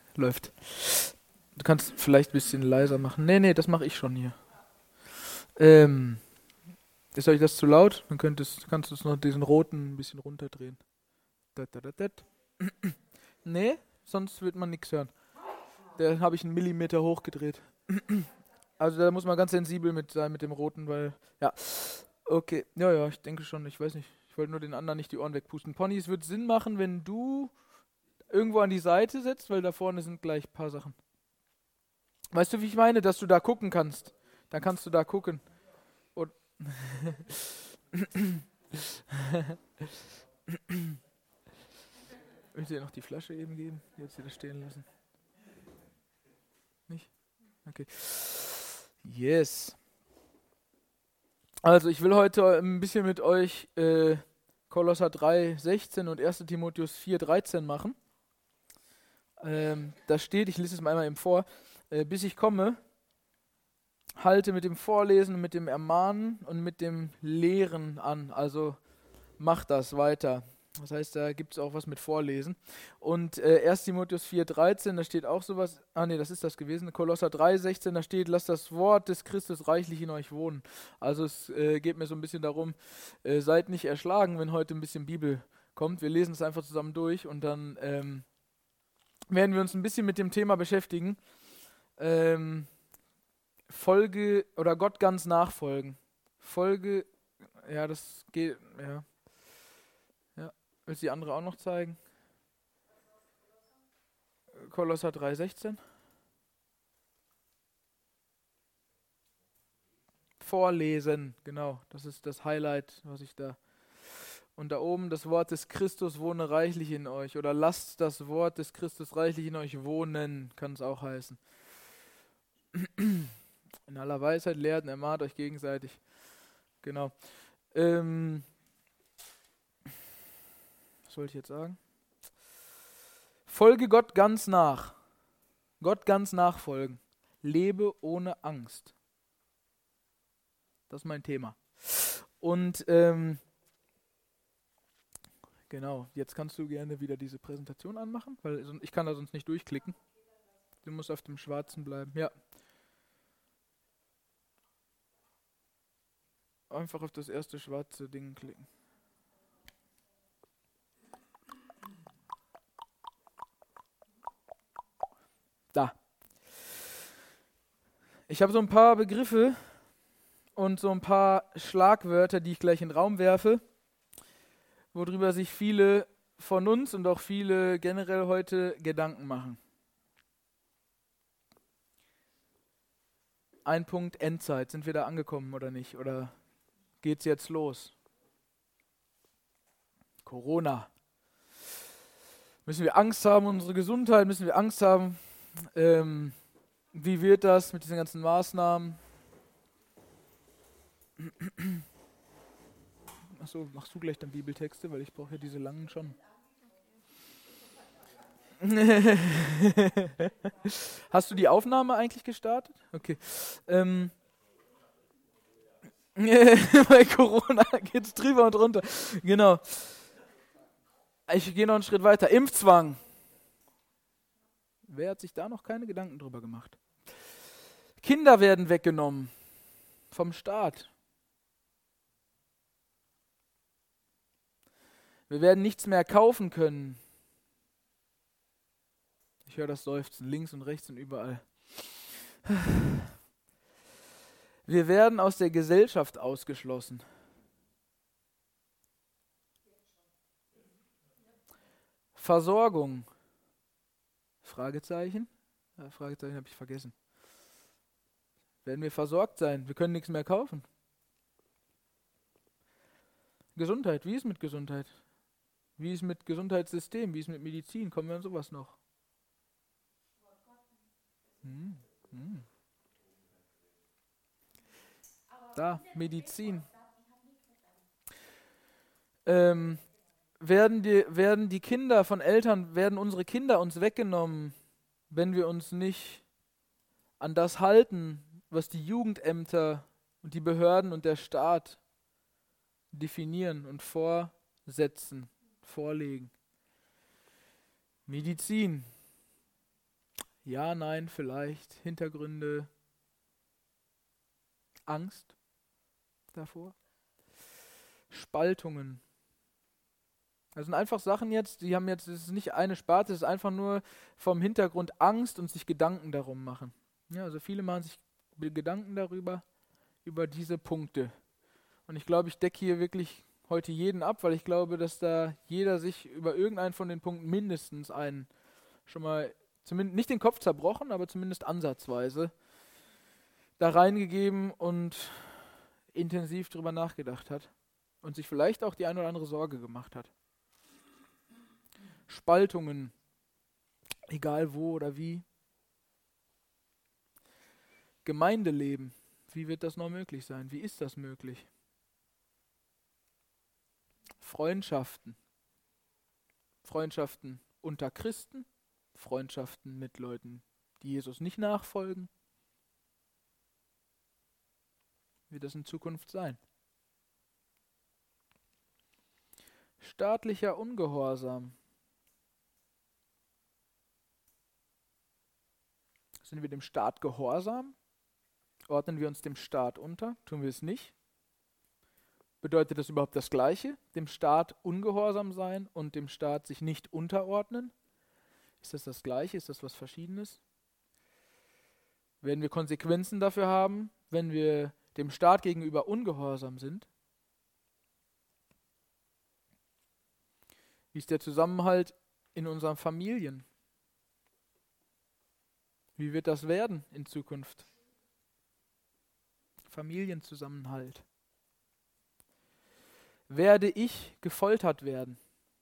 Läuft. Du kannst vielleicht ein bisschen leiser machen. Nee, das mache ich schon hier. Ähm, Ist euch das zu laut? Dann kannst du es noch diesen roten ein bisschen runterdrehen. Dat, dat, dat, dat. Nee, sonst wird man nichts hören. Da habe ich einen Millimeter hochgedreht. Also da muss man ganz sensibel mit sein mit dem roten, weil. Ja, okay. Ja, ich denke schon. Ich weiß nicht. Ich wollte nur den anderen nicht die Ohren wegpusten. Pony, es wird Sinn machen, wenn du irgendwo an die Seite setzt, weil da vorne sind gleich ein paar Sachen. Weißt du, wie ich meine? Dass du da gucken kannst. Dann kannst du da gucken. Und willst du dir noch die Flasche eben geben? Die jetzt wieder stehen lassen. Nicht? Okay. Yes. Also ich will heute ein bisschen mit euch Kolosser 3,16 und 1. Timotheus 4,13 machen. Da steht, ich lese es mal einmal eben vor, bis ich komme, halte mit dem Vorlesen, mit dem Ermahnen und mit dem Lehren an. Also mach das weiter. Das heißt, da gibt es auch was mit Vorlesen. Und 1. Timotheus 4,13, da steht auch sowas, das ist das gewesen. Kolosser 3,16, da steht, lasst das Wort des Christus reichlich in euch wohnen. Also es geht mir so ein bisschen darum, seid nicht erschlagen, wenn heute ein bisschen Bibel kommt. Wir lesen es einfach zusammen durch und dann werden wir uns ein bisschen mit dem Thema beschäftigen. Folge oder Gott ganz nachfolgen. Folge, ja, das geht, ja. Willst du die andere auch noch zeigen? Kolosser 3,16. Vorlesen, genau. Das ist das Highlight, was ich da. Und da oben das Wort des Christus wohne reichlich in euch. Oder lasst das Wort des Christus reichlich in euch wohnen, kann es auch heißen. In aller Weisheit lehrt und ermahnt euch gegenseitig. Genau. Was wollte ich jetzt sagen? Folge Gott ganz nach. Gott ganz nachfolgen. Lebe ohne Angst. Das ist mein Thema. Und genau, jetzt kannst du gerne wieder diese Präsentation anmachen, weil ich kann da sonst nicht durchklicken. Du musst auf dem Schwarzen bleiben. Ja. Einfach auf das erste schwarze Ding klicken. Da. Ich habe so ein paar Begriffe und so ein paar Schlagwörter, die ich gleich in den Raum werfe, worüber sich viele von uns und auch viele generell heute Gedanken machen. Ein Punkt Endzeit. Sind wir da angekommen oder nicht? Oder geht's jetzt los? Corona. Müssen wir Angst haben um unsere Gesundheit? Müssen wir Angst haben? Wie wird das mit diesen ganzen Maßnahmen? Achso, machst du gleich dann Bibeltexte, weil ich brauche ja diese langen schon. Hast du die Aufnahme eigentlich gestartet? Okay. Bei Corona geht's drüber und runter. Genau. Ich gehe noch einen Schritt weiter. Impfzwang. Wer hat sich da noch keine Gedanken drüber gemacht? Kinder werden weggenommen vom Staat. Wir werden nichts mehr kaufen können. Ich höre das Seufzen links und rechts und überall. Wir werden aus der Gesellschaft ausgeschlossen. Versorgung. Fragezeichen? Ja, Fragezeichen habe ich vergessen. Werden wir versorgt sein? Wir können nichts mehr kaufen. Gesundheit. Wie ist mit Gesundheit? Wie ist mit Gesundheitssystem? Wie ist mit Medizin? Kommen wir an sowas noch? Da, Medizin. Werden die Kinder von Eltern, werden unsere Kinder uns weggenommen, wenn wir uns nicht an das halten, was die Jugendämter und die Behörden und der Staat definieren und vorsetzen, vorlegen. Medizin. Ja, nein, vielleicht. Hintergründe, Angst davor. Spaltungen. Das sind einfach Sachen jetzt, die haben jetzt, es ist nicht eine Sparte, es ist einfach nur vom Hintergrund Angst und sich Gedanken darum machen. Ja, also viele machen sich Gedanken darüber, über diese Punkte. Und ich glaube, ich decke hier wirklich heute jeden ab, weil ich glaube, dass da jeder sich über irgendeinen von den Punkten mindestens einen schon mal, zumindest nicht den Kopf zerbrochen, aber zumindest ansatzweise da reingegeben und intensiv drüber nachgedacht hat und sich vielleicht auch die eine oder andere Sorge gemacht hat. Spaltungen, egal wo oder wie. Gemeindeleben, wie wird das noch möglich sein? Wie ist das möglich? Freundschaften. Freundschaften unter Christen, Freundschaften mit Leuten, die Jesus nicht nachfolgen. Wie wird das in Zukunft sein? Staatlicher Ungehorsam. Sind wir dem Staat gehorsam? Ordnen wir uns dem Staat unter? Tun wir es nicht? Bedeutet das überhaupt das Gleiche? Dem Staat ungehorsam sein und dem Staat sich nicht unterordnen? Ist das das Gleiche? Ist das was Verschiedenes? Werden wir Konsequenzen dafür haben, wenn wir dem Staat gegenüber ungehorsam sind? Wie ist der Zusammenhalt in unseren Familien? Wie wird das werden in Zukunft? Familienzusammenhalt. Werde ich gefoltert werden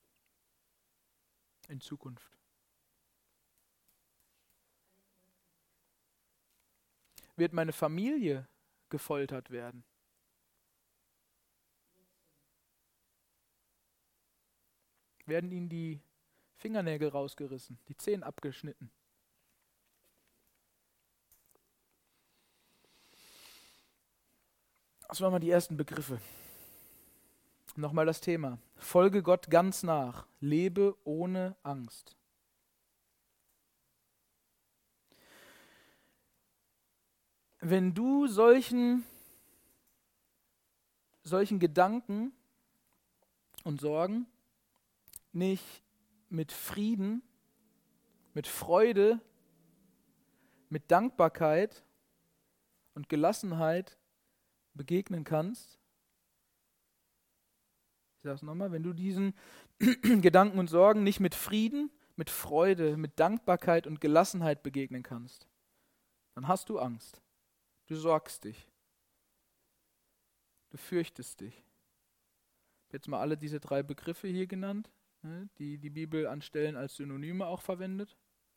in Zukunft? Wird meine Familie gefoltert werden? Werden ihnen die Fingernägel rausgerissen, die Zähne abgeschnitten? Das waren mal die ersten Begriffe. Nochmal das Thema. Folge Gott ganz nach. Lebe ohne Angst. Wenn du solchen Gedanken und Sorgen nicht mit Frieden, mit Freude, mit Dankbarkeit und Gelassenheit begegnen kannst, ich sage es nochmal, wenn du diesen Gedanken und Sorgen nicht mit Frieden, mit Freude, mit Dankbarkeit und Gelassenheit begegnen kannst, dann hast du Angst. Du sorgst dich. Du fürchtest dich. Ich habe jetzt mal alle diese 3 Begriffe hier genannt, die die Bibel an Stellen als Synonyme auch verwendet.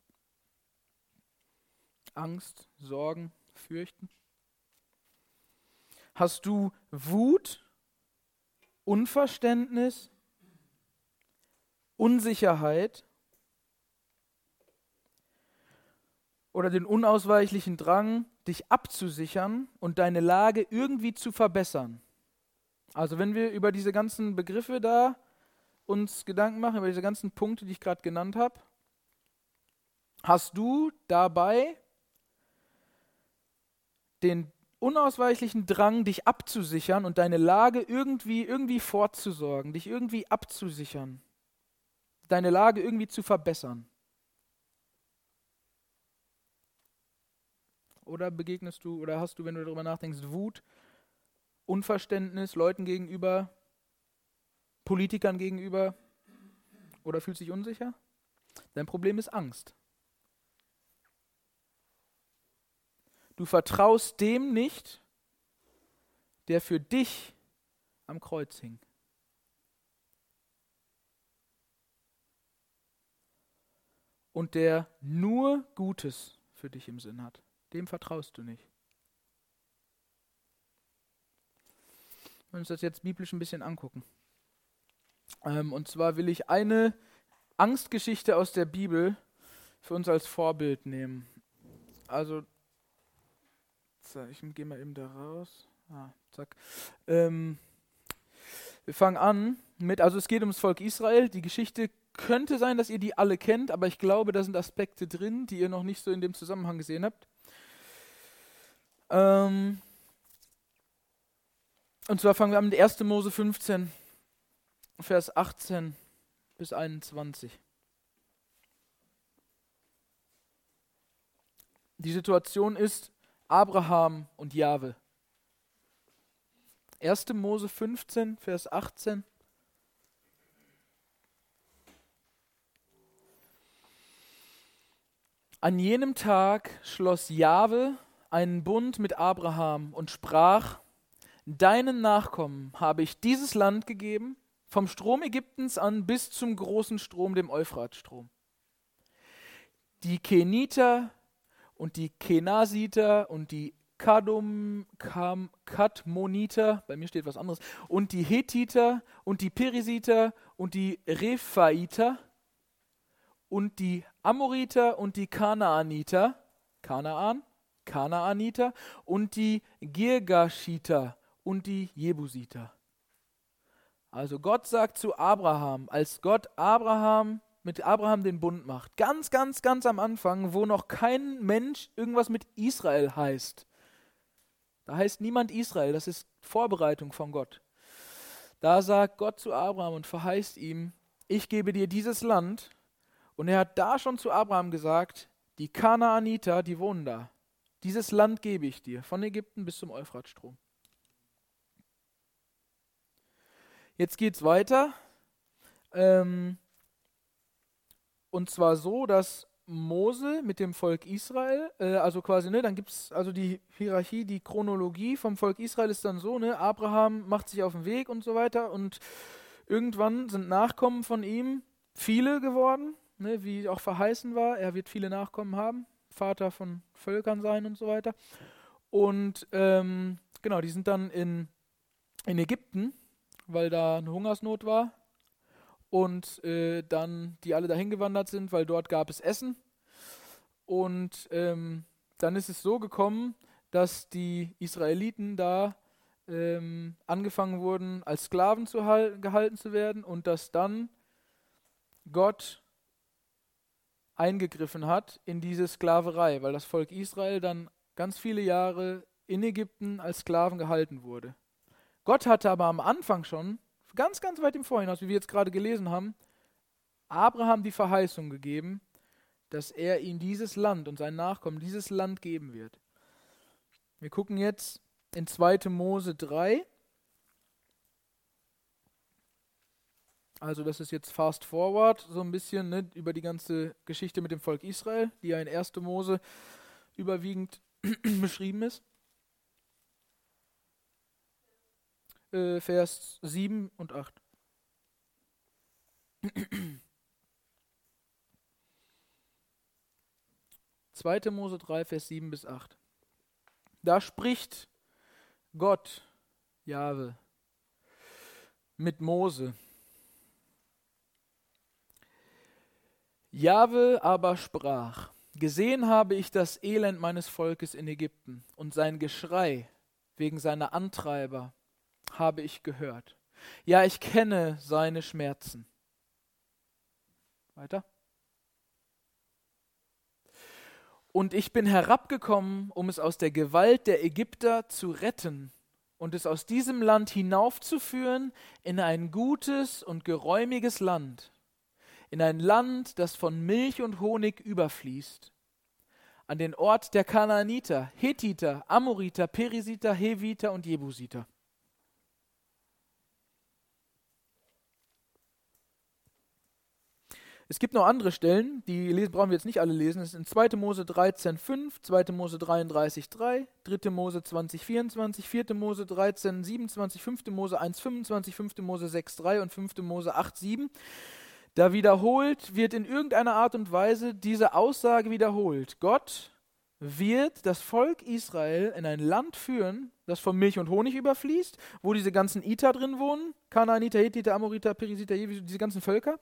Angst, Sorgen, Fürchten. Hast du Wut, Unverständnis, Unsicherheit oder den unausweichlichen Drang, dich abzusichern und deine Lage irgendwie zu verbessern? Also wenn wir über diese ganzen Begriffe da uns Gedanken machen, über diese ganzen Punkte, die ich gerade genannt habe, hast du dabei den unausweichlichen Drang, dich abzusichern und deine Lage irgendwie vorzusorgen, dich irgendwie abzusichern, deine Lage irgendwie zu verbessern? Oder begegnest du, oder hast du, wenn du darüber nachdenkst, Wut, Unverständnis Leuten gegenüber, Politikern gegenüber, oder fühlst dich unsicher? Dein Problem ist Angst. Du vertraust dem nicht, der für dich am Kreuz hing. Und der nur Gutes für dich im Sinn hat. Dem vertraust du nicht. Wir uns das jetzt biblisch ein bisschen angucken. Und zwar will ich eine Angstgeschichte aus der Bibel für uns als Vorbild nehmen. Also, ich gehe mal eben da raus. Zack. Wir fangen an mit, also es geht ums Volk Israel. Die Geschichte könnte sein, dass ihr die alle kennt, aber ich glaube, da sind Aspekte drin, die ihr noch nicht so in dem Zusammenhang gesehen habt. Und zwar fangen wir an mit 1. Mose 15, Vers 18 bis 21. Die Situation ist Abraham und Jahwe. 1. Mose 15, Vers 18. An jenem Tag schloss Jahwe einen Bund mit Abraham und sprach: Deinen Nachkommen habe ich dieses Land gegeben, vom Strom Ägyptens an bis zum großen Strom, dem Euphratstrom. Die Keniter und die Kenasiter und die Kadmoniter, bei mir steht was anderes, und die Hethiter und die Perisiter und die Rephaiter und die Amoriter und die Kanaaniter, Kanaaniter und die Girgashiter und die Jebusiter. Also Gott sagt zu Abraham, als Gott mit Abraham den Bund macht, ganz am Anfang, wo noch kein Mensch irgendwas mit Israel heißt. Da heißt niemand Israel, das ist Vorbereitung von Gott. Da sagt Gott zu Abraham und verheißt ihm: Ich gebe dir dieses Land. Und er hat da schon zu Abraham gesagt: Die Kanaaniter, die wohnen da. Dieses Land gebe ich dir, von Ägypten bis zum Euphratstrom. Jetzt geht's weiter. Und zwar so, dass Mose mit dem Volk Israel, also quasi, dann gibt es also die Hierarchie, die Chronologie vom Volk Israel ist dann so, Abraham macht sich auf den Weg und so weiter und irgendwann sind Nachkommen von ihm viele geworden, wie auch verheißen war, er wird viele Nachkommen haben, Vater von Völkern sein und so weiter. Und genau, die sind dann in Ägypten, weil da eine Hungersnot war. Und dann die alle dahin gewandert sind, weil dort gab es Essen. Und dann ist es so gekommen, dass die Israeliten da angefangen wurden, als Sklaven gehalten zu werden und dass dann Gott eingegriffen hat in diese Sklaverei, weil das Volk Israel dann ganz viele Jahre in Ägypten als Sklaven gehalten wurde. Gott hatte aber am Anfang schon, ganz weit im Vorhinaus, wie wir jetzt gerade gelesen haben, Abraham die Verheißung gegeben, dass er ihm dieses Land und seinen Nachkommen dieses Land geben wird. Wir gucken jetzt in 2. Mose 3. Also das ist jetzt fast forward, so ein bisschen über die ganze Geschichte mit dem Volk Israel, die ja in 1. Mose überwiegend beschrieben ist. Vers 7 und 8. Zweite Mose 3, Vers 7 bis 8. Da spricht Gott, Jahwe, mit Mose. Jahwe aber sprach: Gesehen habe ich das Elend meines Volkes in Ägypten und sein Geschrei wegen seiner Antreiber habe ich gehört. Ja, ich kenne seine Schmerzen. Weiter. Und ich bin herabgekommen, um es aus der Gewalt der Ägypter zu retten und es aus diesem Land hinaufzuführen in ein gutes und geräumiges Land, in ein Land, das von Milch und Honig überfließt, an den Ort der Kanaaniter, Hethiter, Amoriter, Perisiter, Heviter und Jebusiter. Es gibt noch andere Stellen, die brauchen wir jetzt nicht alle lesen. Das sind 2. Mose 13,5, 2. Mose 33,3, 3. Mose 20,24, 4. Mose 13,27, 5. Mose 1,25, 5. Mose 6,3 und 5. Mose 8,7. Da wiederholt wird in irgendeiner Art und Weise diese Aussage wiederholt. Gott wird das Volk Israel in ein Land führen, das von Milch und Honig überfließt, wo diese ganzen Iter drin wohnen, Kanaaniter, Hethiter, Amoriter, Perisiter, diese ganzen Völker.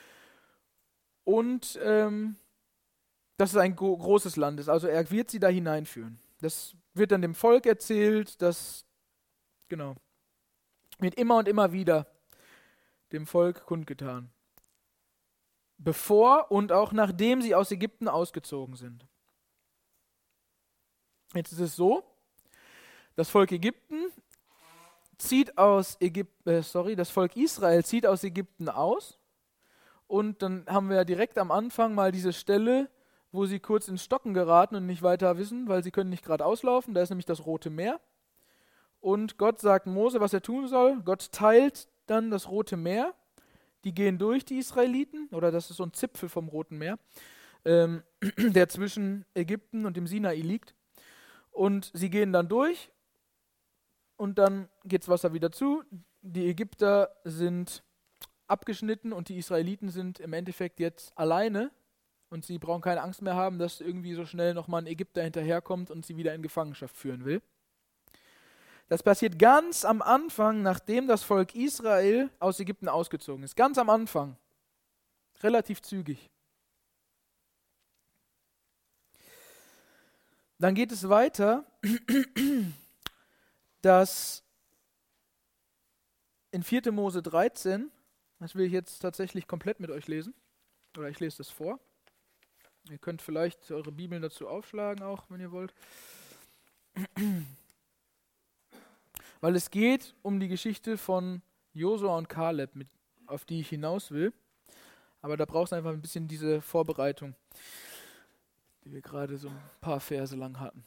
Und dass es ein großes Land ist. Also er wird sie da hineinführen. Das wird dann dem Volk erzählt, das wird immer und immer wieder dem Volk kundgetan. bevor und auch nachdem sie aus Ägypten ausgezogen sind. Jetzt ist es so, das Volk das Volk Israel zieht aus Ägypten aus und dann haben wir ja direkt am Anfang mal diese Stelle, wo sie kurz ins Stocken geraten und nicht weiter wissen, weil sie können nicht gerade auslaufen, da ist nämlich das Rote Meer. Und Gott sagt Mose, was er tun soll. Gott teilt dann das Rote Meer. Die gehen durch, die Israeliten, oder das ist so ein Zipfel vom Roten Meer, der zwischen Ägypten und dem Sinai liegt. Und sie gehen dann durch und dann geht das Wasser wieder zu. Die Ägypter sind abgeschnitten und die Israeliten sind im Endeffekt jetzt alleine. Und sie brauchen keine Angst mehr haben, dass irgendwie so schnell nochmal ein Ägypter hinterherkommt und sie wieder in Gefangenschaft führen will. Das passiert ganz am Anfang, nachdem das Volk Israel aus Ägypten ausgezogen ist. Ganz am Anfang. Relativ zügig. Dann geht es weiter, dass in 4. Mose 13, das will ich jetzt tatsächlich komplett mit euch lesen, oder ich lese das vor. Ihr könnt vielleicht eure Bibeln dazu aufschlagen, auch wenn ihr wollt. Weil es geht um die Geschichte von Josua und Kaleb, auf die ich hinaus will. Aber da brauchst du einfach ein bisschen diese Vorbereitung, die wir gerade so ein paar Verse lang hatten.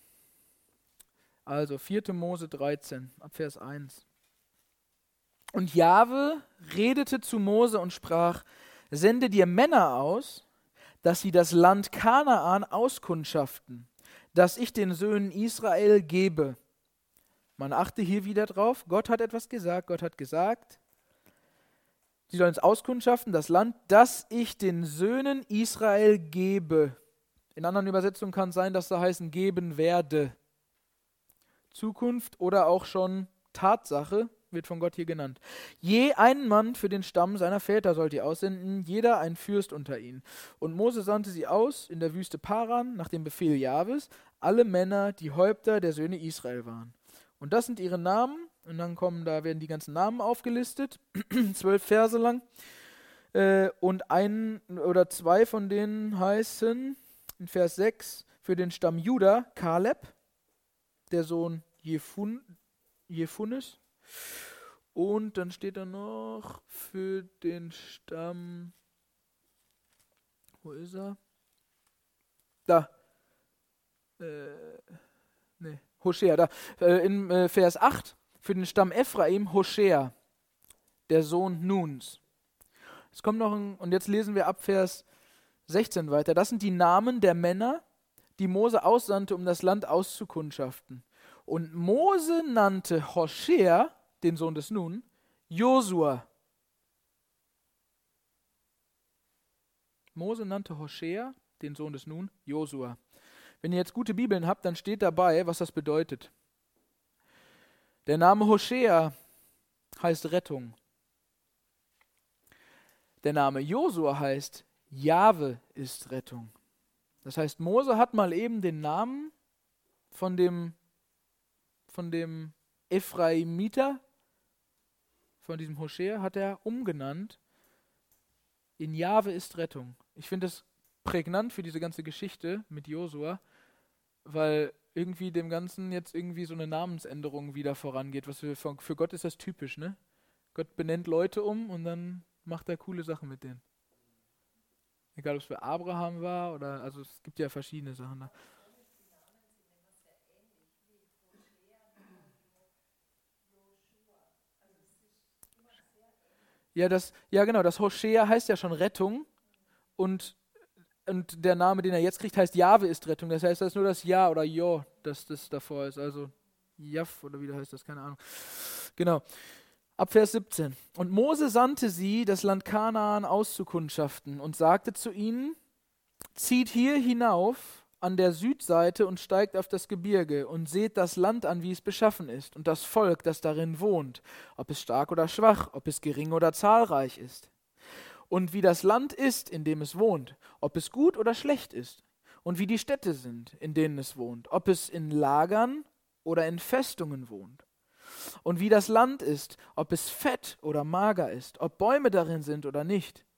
Also 4. Mose 13, ab Vers 1. Und Jahwe redete zu Mose und sprach, sende dir Männer aus, dass sie das Land Kanaan auskundschaften, das ich den Söhnen Israel gebe. Man achte hier wieder drauf, Gott hat etwas gesagt, Gott hat gesagt, sie sollen es auskundschaften, das Land, das ich den Söhnen Israel gebe. In anderen Übersetzungen kann es sein, dass da heißen, geben werde. Zukunft oder auch schon Tatsache wird von Gott hier genannt. Je einen Mann für den Stamm seiner Väter sollt ihr aussenden, jeder ein Fürst unter ihnen. Und Mose sandte sie aus in der Wüste Paran nach dem Befehl Jahwes, alle Männer, die Häupter der Söhne Israel waren. Und das sind ihre Namen, und dann werden die ganzen Namen aufgelistet, 12 Verse lang. Und ein oder zwei von denen heißen, in Vers 6, für den Stamm Juda, Kaleb, der Sohn Jephunes. Und dann steht da noch für den Stamm, wo ist er? Da. Hoshea, da. In Vers 8, für den Stamm Ephraim, Hoshea, der Sohn Nuns. Es kommt noch und jetzt lesen wir ab Vers 16 weiter. Das sind die Namen der Männer, die Mose aussandte, um das Land auszukundschaften. Und Mose nannte Hoshea, den Sohn des Nun, Josua. Mose nannte Hoshea, den Sohn des Nun, Josua. Wenn ihr jetzt gute Bibeln habt, dann steht dabei, was das bedeutet. Der Name Hoshea heißt Rettung. Der Name Josua heißt Jahwe ist Rettung. Das heißt, Mose hat mal eben den Namen von dem Ephraimiter, von diesem Hoshea, hat er umgenannt in Jahwe ist Rettung. Ich finde das prägnant für diese ganze Geschichte mit Josua, weil irgendwie dem Ganzen jetzt irgendwie so eine Namensänderung wieder vorangeht. Für Gott ist das typisch, ne? Gott benennt Leute um und dann macht er coole Sachen mit denen. Egal, ob es für Abraham war oder, also es gibt ja verschiedene Sachen da. Ja, genau, das Hoshea heißt ja schon Rettung und der Name, den er jetzt kriegt, heißt Jahwe ist Rettung. Das heißt, das ist nur das Ja oder Jo, das davor ist. Also Jaff oder wie das heißt das, keine Ahnung. Genau. Ab Vers 17. Und Mose sandte sie, das Land Kanaan auszukundschaften und sagte zu ihnen, zieht hier hinauf an der Südseite und steigt auf das Gebirge und seht das Land an, wie es beschaffen ist und das Volk, das darin wohnt, ob es stark oder schwach, ob es gering oder zahlreich ist. Und wie das Land ist, in dem es wohnt, ob es gut oder schlecht ist. Und wie die Städte sind, in denen es wohnt, ob es in Lagern oder in Festungen wohnt. Und wie das Land ist, ob es fett oder mager ist, ob Bäume darin sind oder nicht.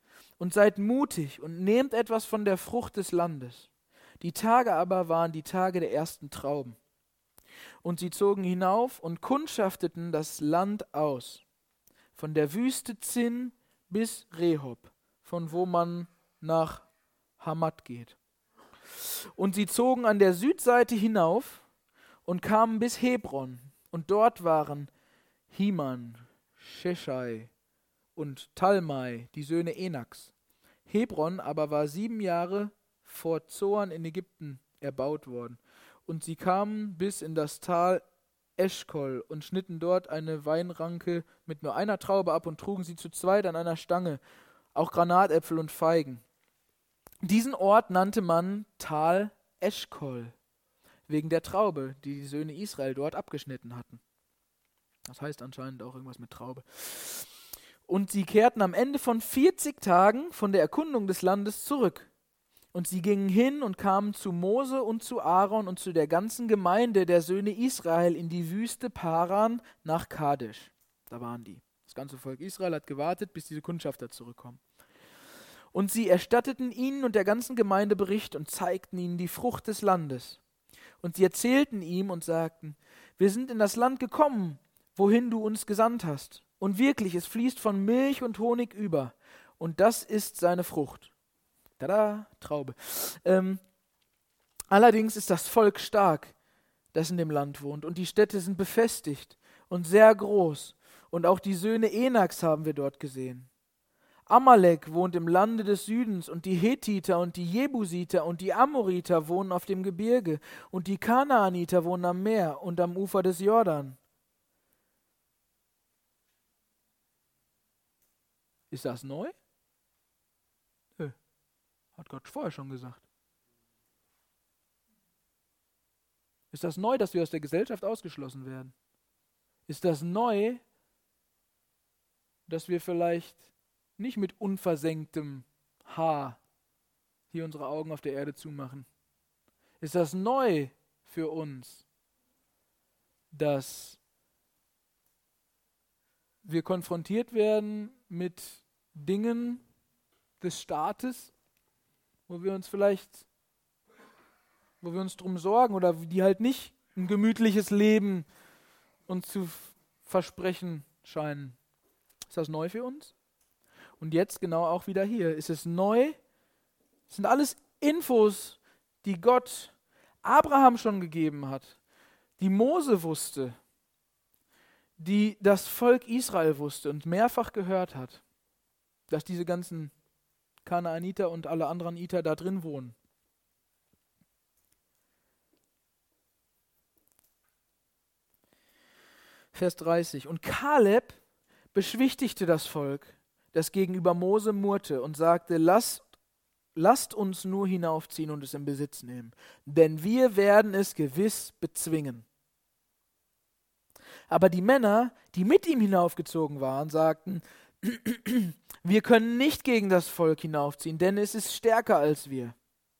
und seid mutig und nehmt etwas von der Frucht des Landes. Die Tage aber waren die Tage der ersten Trauben. Und sie zogen hinauf und kundschafteten das Land aus, von der Wüste Zin bis Rehob, von wo man nach Hamat geht. Und sie zogen an der Südseite hinauf und kamen bis Hebron. Und dort waren Himan, Sheshai und Talmai, die Söhne Enaks. Hebron aber war 7 Jahre vor Zoan in Ägypten erbaut worden. Und sie kamen bis in das Tal Eschkol und schnitten dort eine Weinranke mit nur einer Traube ab und trugen sie zu zweit an einer Stange, auch Granatäpfel und Feigen. Diesen Ort nannte man Tal Eschkol, wegen der Traube, die die Söhne Israel dort abgeschnitten hatten. Das heißt anscheinend auch irgendwas mit Traube. Und sie kehrten am Ende von 40 Tagen von der Erkundung des Landes zurück. Und sie gingen hin und kamen zu Mose und zu Aaron und zu der ganzen Gemeinde der Söhne Israel in die Wüste Paran nach Kadesh. Da waren die. Das ganze Volk Israel hat gewartet, bis diese Kundschafter zurückkommen. Und sie erstatteten ihnen und der ganzen Gemeinde Bericht und zeigten ihnen die Frucht des Landes. Und sie erzählten ihm und sagten, wir sind in das Land gekommen, wohin du uns gesandt hast. Und wirklich, es fließt von Milch und Honig über. Und das ist seine Frucht. Tada, Traube. Allerdings ist das Volk stark, das in dem Land wohnt. Und die Städte sind befestigt und sehr groß. Und auch die Söhne Enaks haben wir dort gesehen. Amalek wohnt im Lande des Südens und die Hethiter und die Jebusiter und die Amoriter wohnen auf dem Gebirge und die Kanaaniter wohnen am Meer und am Ufer des Jordan. Ist das neu? Nö, hat Gott vorher schon gesagt. Ist das neu, dass wir aus der Gesellschaft ausgeschlossen werden? Ist das neu, dass wir vielleicht nicht mit unversenktem Haar hier unsere Augen auf der Erde zumachen? Ist das neu für uns, dass wir konfrontiert werden mit Dingen des Staates, wo wir uns drum sorgen oder die halt nicht ein gemütliches Leben uns zu versprechen scheinen? Ist das neu für uns? Und jetzt genau auch wieder hier. Ist es neu? Das sind alles Infos, die Gott Abraham schon gegeben hat, die Mose wusste, die das Volk Israel wusste und mehrfach gehört hat, dass diese ganzen Kanaaniter und alle anderen Iter da drin wohnen. Vers 30. Und Kaleb beschwichtigte das Volk, das gegenüber Mose murrte und sagte, lasst uns nur hinaufziehen und es in Besitz nehmen, denn wir werden es gewiss bezwingen. Aber die Männer, die mit ihm hinaufgezogen waren, sagten, wir können nicht gegen das Volk hinaufziehen, denn es ist stärker als wir.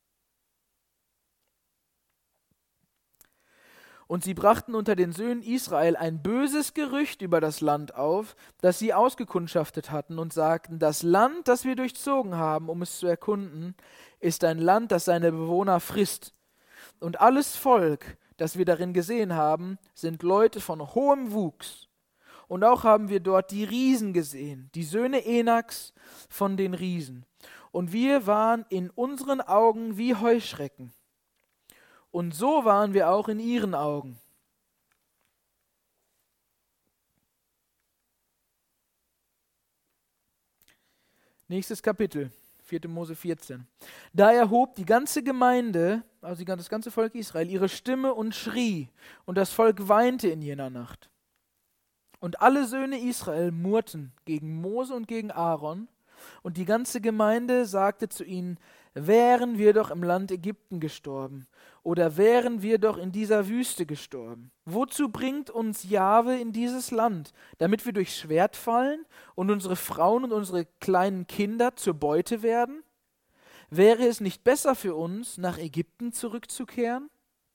Und sie brachten unter den Söhnen Israel ein böses Gerücht über das Land auf, das sie ausgekundschaftet hatten und sagten, das Land, das wir durchzogen haben, um es zu erkunden, ist ein Land, das seine Bewohner frisst. Und alles Volk, das wir darin gesehen haben, sind Leute von hohem Wuchs. Und auch haben wir dort die Riesen gesehen, die Söhne Enaks von den Riesen. Und wir waren in unseren Augen wie Heuschrecken. Und so waren wir auch in ihren Augen. Nächstes Kapitel, 4. Mose 14. Da erhob die ganze Gemeinde, also das ganze Volk Israel, ihre Stimme und schrie, und das Volk weinte in jener Nacht. Und alle Söhne Israel murrten gegen Mose und gegen Aaron, und die ganze Gemeinde sagte zu ihnen, wären wir doch im Land Ägypten gestorben, oder wären wir doch in dieser Wüste gestorben. Wozu bringt uns Jahwe in dieses Land, damit wir durchs Schwert fallen und unsere Frauen und unsere kleinen Kinder zur Beute werden? Wäre es nicht besser für uns, nach Ägypten zurückzukehren?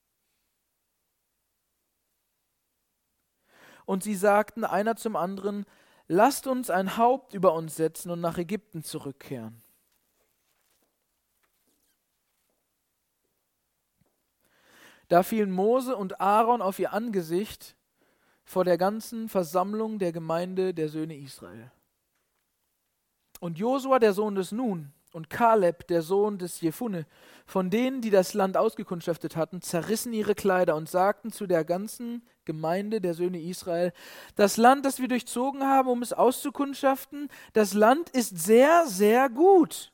Und sie sagten einer zum anderen, lasst uns ein Haupt über uns setzen und nach Ägypten zurückkehren. Da fielen Mose und Aaron auf ihr Angesicht vor der ganzen Versammlung der Gemeinde der Söhne Israel. Und Josua, der Sohn des Nun, und Kaleb, der Sohn des Jefunne, von denen, die das Land ausgekundschaftet hatten, zerrissen ihre Kleider und sagten zu der ganzen Gemeinde der Söhne Israel: Das Land, das wir durchzogen haben, um es auszukundschaften, das Land ist sehr, sehr gut.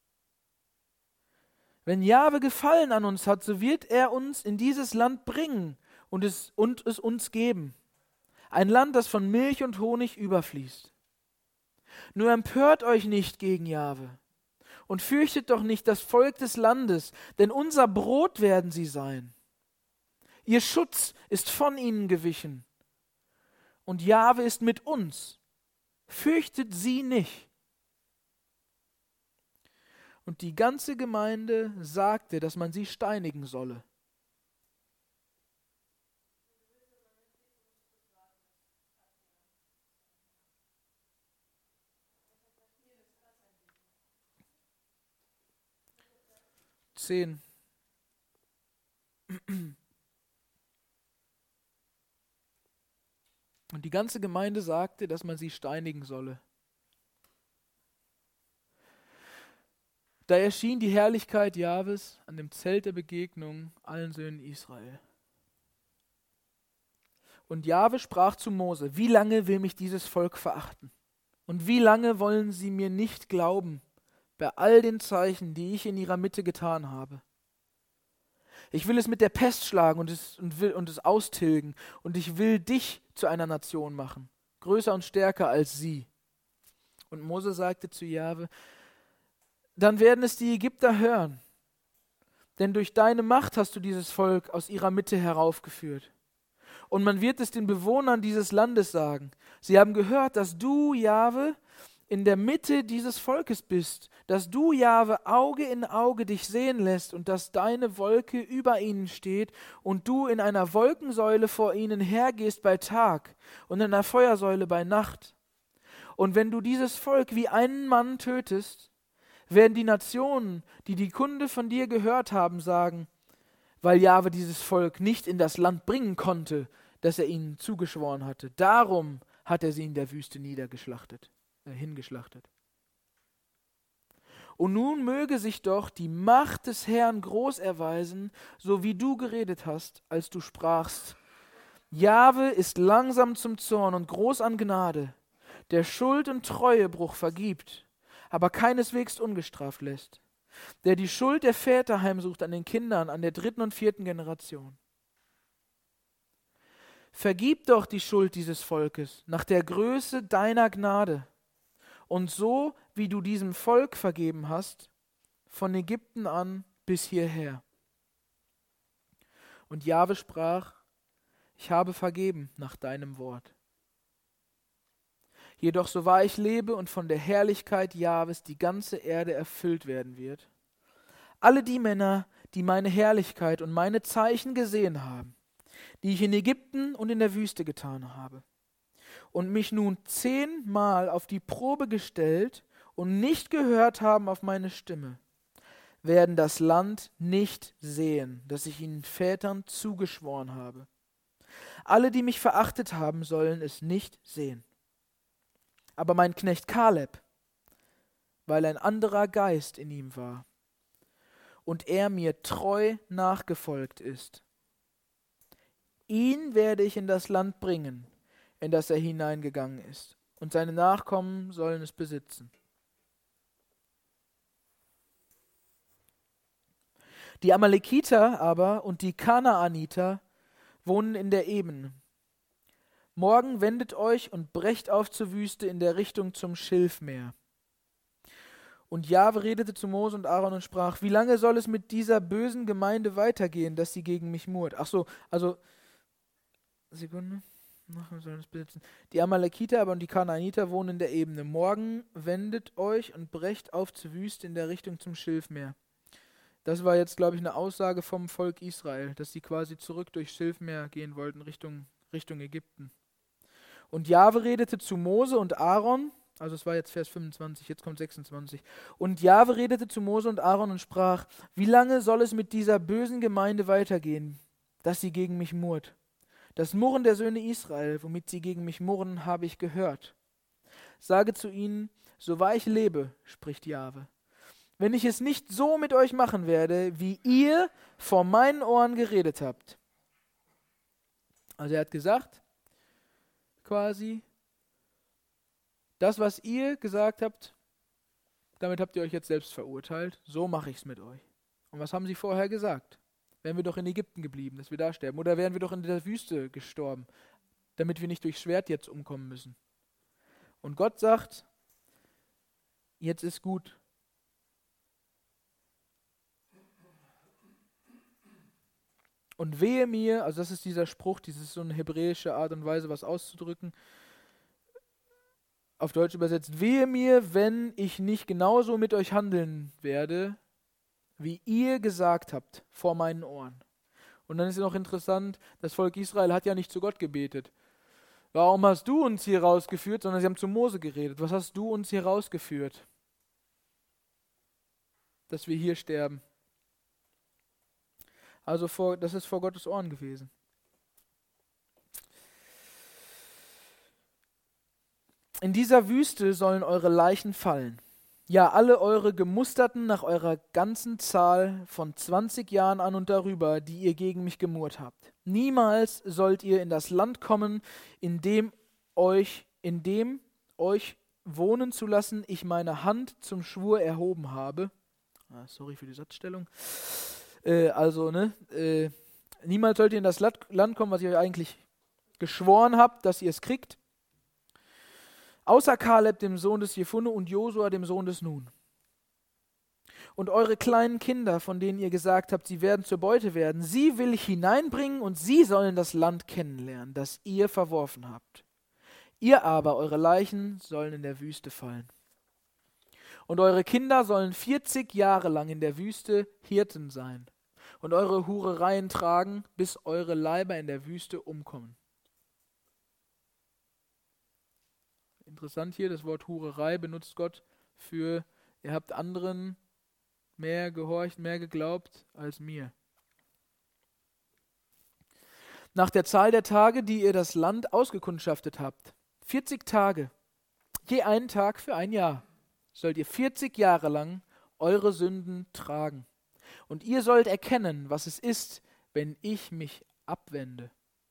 Wenn Jahwe Gefallen an uns hat, so wird er uns in dieses Land bringen und es uns geben. Ein Land, das von Milch und Honig überfließt. Nur empört euch nicht gegen Jahwe und fürchtet doch nicht das Volk des Landes, denn unser Brot werden sie sein. Ihr Schutz ist von ihnen gewichen und Jahwe ist mit uns. Fürchtet sie nicht. Und die ganze Gemeinde sagte, dass man sie steinigen solle. Und die ganze Gemeinde sagte, dass man sie steinigen solle. Da erschien die Herrlichkeit Jahwes an dem Zelt der Begegnung allen Söhnen Israel. Und Jahwe sprach zu Mose: Wie lange will mich dieses Volk verachten? Und wie lange wollen sie mir nicht glauben, bei all den Zeichen, die ich in ihrer Mitte getan habe? Ich will es mit der Pest schlagen und es austilgen, und ich will dich zu einer Nation machen, größer und stärker als sie. Und Mose sagte zu Jahwe: Dann werden es die Ägypter hören, denn durch deine Macht hast du dieses Volk aus ihrer Mitte heraufgeführt. Und man wird es den Bewohnern dieses Landes sagen: Sie haben gehört, dass du, Jahwe, in der Mitte dieses Volkes bist, dass du, Jahwe, Auge in Auge dich sehen lässt und dass deine Wolke über ihnen steht und du in einer Wolkensäule vor ihnen hergehst bei Tag und in einer Feuersäule bei Nacht. Und wenn du dieses Volk wie einen Mann tötest, werden die Nationen, die die Kunde von dir gehört haben, sagen: Weil Jahwe dieses Volk nicht in das Land bringen konnte, das er ihnen zugeschworen hatte, darum hat er sie in der Wüste hingeschlachtet. Und nun möge sich doch die Macht des Herrn groß erweisen, so wie du geredet hast, als du sprachst: Jahwe ist langsam zum Zorn und groß an Gnade, der Schuld und Treuebruch vergibt, aber keineswegs ungestraft lässt, der die Schuld der Väter heimsucht an den Kindern, an der 3. und 4. Generation. Vergib doch die Schuld dieses Volkes nach der Größe deiner Gnade, und so, wie du diesem Volk vergeben hast, von Ägypten an bis hierher. Und Jahwe sprach: Ich habe vergeben nach deinem Wort. Jedoch so wahr ich lebe und von der Herrlichkeit Jahwes die ganze Erde erfüllt werden wird, alle die Männer, die meine Herrlichkeit und meine Zeichen gesehen haben, die ich in Ägypten und in der Wüste getan habe, und mich nun 10-mal auf die Probe gestellt und nicht gehört haben auf meine Stimme, werden das Land nicht sehen, das ich ihnen Vätern zugeschworen habe. Alle, die mich verachtet haben, sollen es nicht sehen. Aber mein Knecht Kaleb, weil ein anderer Geist in ihm war und er mir treu nachgefolgt ist, ihn werde ich in das Land bringen, in das er hineingegangen ist, und seine Nachkommen sollen es besitzen. Die Amalekiter aber und die Kanaaniter wohnen in der Ebene. Morgen wendet euch und brecht auf zur Wüste in der Richtung zum Schilfmeer. Und Jahwe redete zu Mose und Aaron und sprach: Wie lange soll es mit dieser bösen Gemeinde weitergehen, dass sie gegen mich murrt? Sekunde. Die Amalekiter aber und die Kanaaniter wohnen in der Ebene. Morgen wendet euch und brecht auf zur Wüste in der Richtung zum Schilfmeer. Das war jetzt, glaube ich, eine Aussage vom Volk Israel, dass sie quasi zurück durchs Schilfmeer gehen wollten, Richtung Ägypten. Und Jahwe redete zu Mose und Aaron, also es war jetzt Vers 25, jetzt kommt 26. Und Jahwe redete zu Mose und Aaron und sprach: Wie lange soll es mit dieser bösen Gemeinde weitergehen, dass sie gegen mich murrt. Das Murren der Söhne Israel, womit sie gegen mich murren, habe ich gehört. Sage zu ihnen, so wahr ich lebe, spricht Jahwe, wenn ich es nicht so mit euch machen werde, wie ihr vor meinen Ohren geredet habt. Also er hat gesagt, quasi, das, was ihr gesagt habt, damit habt ihr euch jetzt selbst verurteilt, so mache ich es mit euch. Und was haben sie vorher gesagt? Wären wir doch in Ägypten geblieben, dass wir da sterben, oder wären wir doch in der Wüste gestorben, damit wir nicht durch Schwert jetzt umkommen müssen. Und Gott sagt, jetzt ist gut. Und wehe mir, also das ist dieser Spruch, das ist so eine hebräische Art und Weise, was auszudrücken, auf Deutsch übersetzt, wehe mir, wenn ich nicht genauso mit euch handeln werde, wie ihr gesagt habt, vor meinen Ohren. Und dann ist es noch interessant, das Volk Israel hat ja nicht zu Gott gebetet. Warum hast du uns hier rausgeführt, sondern sie haben zu Mose geredet. Was hast du uns hier rausgeführt? Dass wir hier sterben. Also das ist vor Gottes Ohren gewesen. In dieser Wüste sollen eure Leichen fallen. Ja, alle eure Gemusterten nach eurer ganzen Zahl von 20 Jahren an und darüber, die ihr gegen mich gemurrt habt. Niemals sollt ihr in das Land kommen, in dem euch wohnen zu lassen, ich meine Hand zum Schwur erhoben habe. Sorry für die Satzstellung. Niemals sollt ihr in das Land kommen, was ich euch eigentlich geschworen habt, dass ihr es kriegt. Außer Kaleb, dem Sohn des Jefunne, und Josua, dem Sohn des Nun. Und eure kleinen Kinder, von denen ihr gesagt habt, sie werden zur Beute werden, sie will ich hineinbringen und sie sollen das Land kennenlernen, das ihr verworfen habt. Ihr aber, eure Leichen, sollen in der Wüste fallen. Und eure Kinder sollen 40 Jahre lang in der Wüste Hirten sein und eure Hurereien tragen, bis eure Leiber in der Wüste umkommen. Interessant hier, das Wort Hurerei benutzt Gott für, ihr habt anderen mehr gehorcht, mehr geglaubt als mir. Nach der Zahl der Tage, die ihr das Land ausgekundschaftet habt, 40 Tage, je einen Tag für ein Jahr, sollt ihr 40 Jahre lang eure Sünden tragen. Und ihr sollt erkennen, was es ist, wenn ich mich abwende.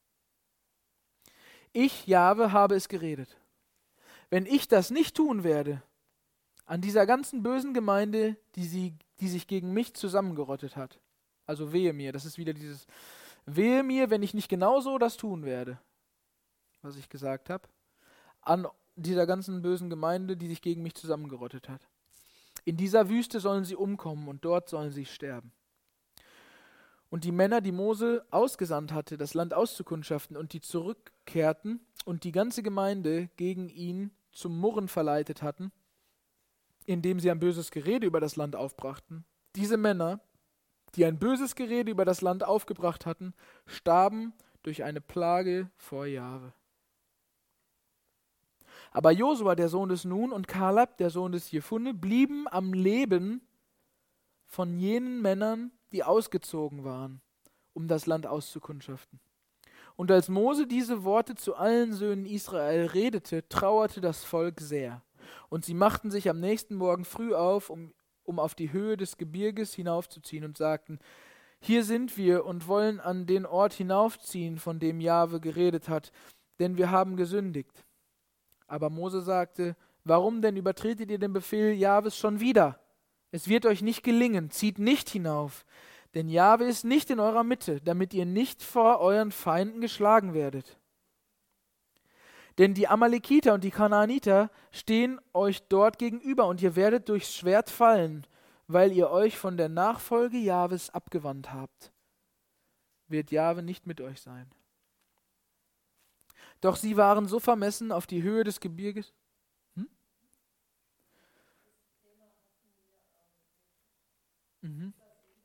Ich, Jahwe, habe es geredet. Wenn ich das nicht tun werde, an dieser ganzen bösen Gemeinde, die sich gegen mich zusammengerottet hat, also wehe mir, das ist wieder dieses, wehe mir, wenn ich nicht genauso das tun werde, was ich gesagt habe, an dieser ganzen bösen Gemeinde, die sich gegen mich zusammengerottet hat. In dieser Wüste sollen sie umkommen und dort sollen sie sterben. Und die Männer, die Mose ausgesandt hatte, das Land auszukundschaften, und die zurückkehrten und die ganze Gemeinde gegen ihn zum Murren verleitet hatten, indem sie ein böses Gerede über das Land aufbrachten, diese Männer, die ein böses Gerede über das Land aufgebracht hatten, starben durch eine Plage vor Jahwe. Aber Josua, der Sohn des Nun, und Kaleb, der Sohn des Jefunne, blieben am Leben von jenen Männern, die ausgezogen waren, um das Land auszukundschaften. Und als Mose diese Worte zu allen Söhnen Israel redete, trauerte das Volk sehr. Und sie machten sich am nächsten Morgen früh auf, um auf die Höhe des Gebirges hinaufzuziehen, und sagten, hier sind wir und wollen an den Ort hinaufziehen, von dem Jahwe geredet hat, denn wir haben gesündigt. Aber Mose sagte, warum denn übertretet ihr den Befehl Jahwes schon wieder? Es wird euch nicht gelingen, zieht nicht hinauf, denn Jahwe ist nicht in eurer Mitte, damit ihr nicht vor euren Feinden geschlagen werdet. Denn die Amalekiter und die Kanaaniter stehen euch dort gegenüber, und ihr werdet durchs Schwert fallen, weil ihr euch von der Nachfolge Jahwes abgewandt habt. Wird Jahwe nicht mit euch sein. Doch sie waren so vermessen auf die Höhe des Gebirges. Mhm.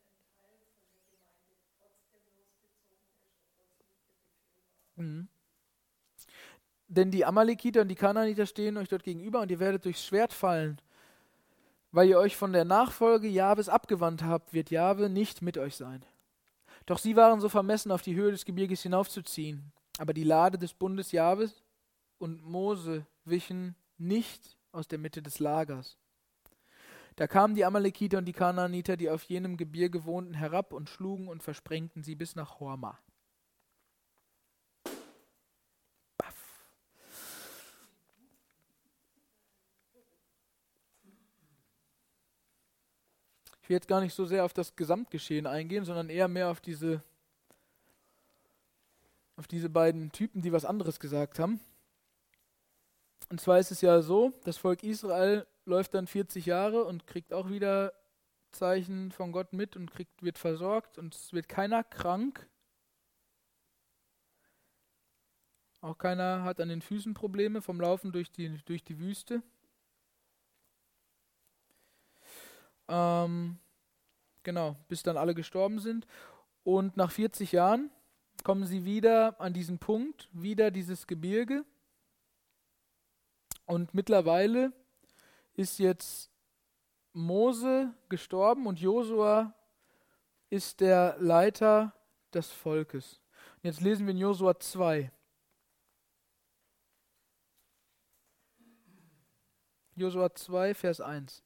Mhm. Denn die Amalekiter und die Kanaaniter stehen euch dort gegenüber, und ihr werdet durchs Schwert fallen. Weil ihr euch von der Nachfolge Jahwes abgewandt habt, wird Jahwe nicht mit euch sein. Doch sie waren so vermessen, auf die Höhe des Gebirges hinaufzuziehen. Aber die Lade des Bundes Jahwes und Mose wichen nicht aus der Mitte des Lagers. Da kamen die Amalekiter und die Kanaaniter, die auf jenem Gebirge wohnten, herab und schlugen und versprengten sie bis nach Horma. Baff. Ich will jetzt gar nicht so sehr auf das Gesamtgeschehen eingehen, sondern eher mehr auf diese beiden Typen, die was anderes gesagt haben. Und zwar ist es ja so, das Volk Israel läuft dann 40 Jahre und kriegt auch wieder Zeichen von Gott mit und wird versorgt und es wird keiner krank. Auch keiner hat an den Füßen Probleme vom Laufen durch die Wüste. Genau, bis dann alle gestorben sind. Und nach 40 Jahren kommen sie wieder an diesen Punkt, wieder dieses Gebirge. Und mittlerweile ist jetzt Mose gestorben und Josua ist der Leiter des Volkes. Und jetzt lesen wir in Josua 2. Josua 2, Vers 1.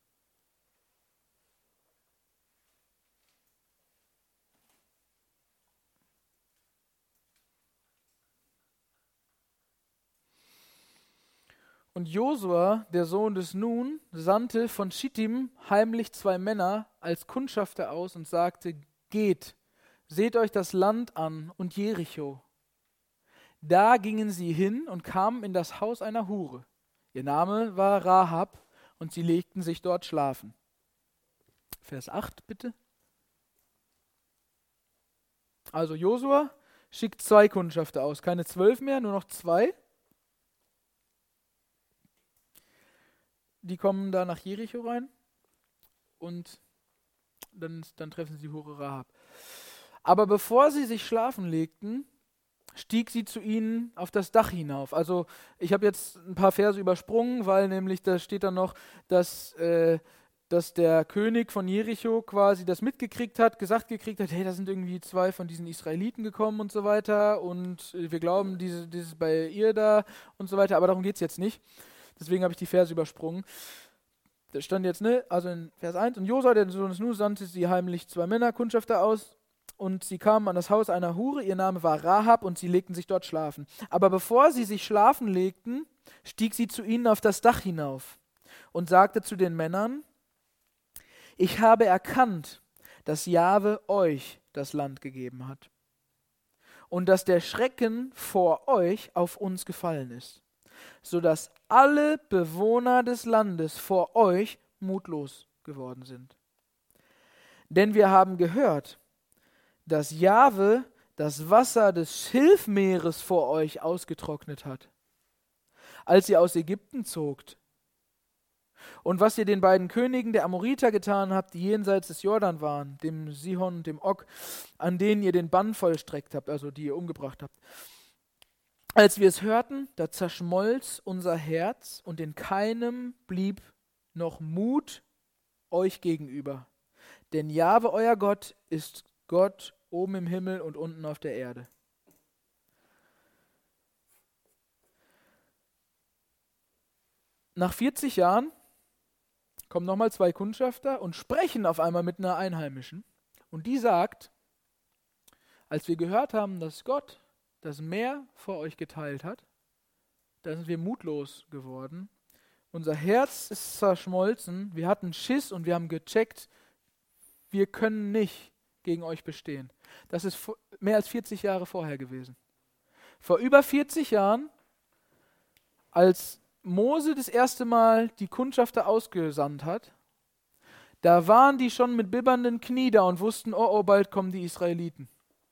Und Josua, der Sohn des Nun, sandte von Schittim heimlich 2 Männer als Kundschafter aus und sagte: Geht, seht euch das Land an und Jericho. Da gingen sie hin und kamen in das Haus einer Hure. Ihr Name war Rahab und sie legten sich dort schlafen. Vers 8 bitte. Also Josua schickt 2 Kundschafter aus, keine 12 mehr, nur noch 2. Die kommen da nach Jericho rein und dann treffen sie die Hure Rahab. Aber bevor sie sich schlafen legten, stieg sie zu ihnen auf das Dach hinauf. Also ich habe jetzt ein paar Verse übersprungen, weil nämlich da steht dann noch, dass der König von Jericho quasi das mitgekriegt hat, gesagt gekriegt hat, hey, da sind irgendwie 2 von diesen Israeliten gekommen und so weiter und wir glauben, dieses bei ihr da und so weiter, aber darum geht es jetzt nicht. Deswegen habe ich die Verse übersprungen. Da stand jetzt, also in Vers 1, und Josua, der Sohn des Nun, sandte sie heimlich 2 Männer, Kundschafter aus, und sie kamen an das Haus einer Hure, ihr Name war Rahab, und sie legten sich dort schlafen. Aber bevor sie sich schlafen legten, stieg sie zu ihnen auf das Dach hinauf und sagte zu den Männern: Ich habe erkannt, dass Jahwe euch das Land gegeben hat und dass der Schrecken vor euch auf uns gefallen ist, sodass alle Bewohner des Landes vor euch mutlos geworden sind. Denn wir haben gehört, dass Jahwe das Wasser des Schilfmeeres vor euch ausgetrocknet hat, als ihr aus Ägypten zogt. Und was ihr den beiden Königen der Amoriter getan habt, die jenseits des Jordan waren, dem Sihon und dem Og, an denen ihr den Bann vollstreckt habt, also die ihr umgebracht habt. Als wir es hörten, da zerschmolz unser Herz und in keinem blieb noch Mut euch gegenüber. Denn Jahwe, euer Gott, ist Gott oben im Himmel und unten auf der Erde. Nach 40 Jahren kommen nochmal 2 Kundschafter und sprechen auf einmal mit einer Einheimischen. Und die sagt: Als wir gehört haben, dass Gott das Meer vor euch geteilt hat, da sind wir mutlos geworden. Unser Herz ist zerschmolzen, wir hatten Schiss und wir haben gecheckt, wir können nicht gegen euch bestehen. Das ist mehr als 40 Jahre vorher gewesen. Vor über 40 Jahren, als Mose das erste Mal die Kundschafter ausgesandt hat, da waren die schon mit bibbernden Knie da und wussten, oh, bald kommen die Israeliten.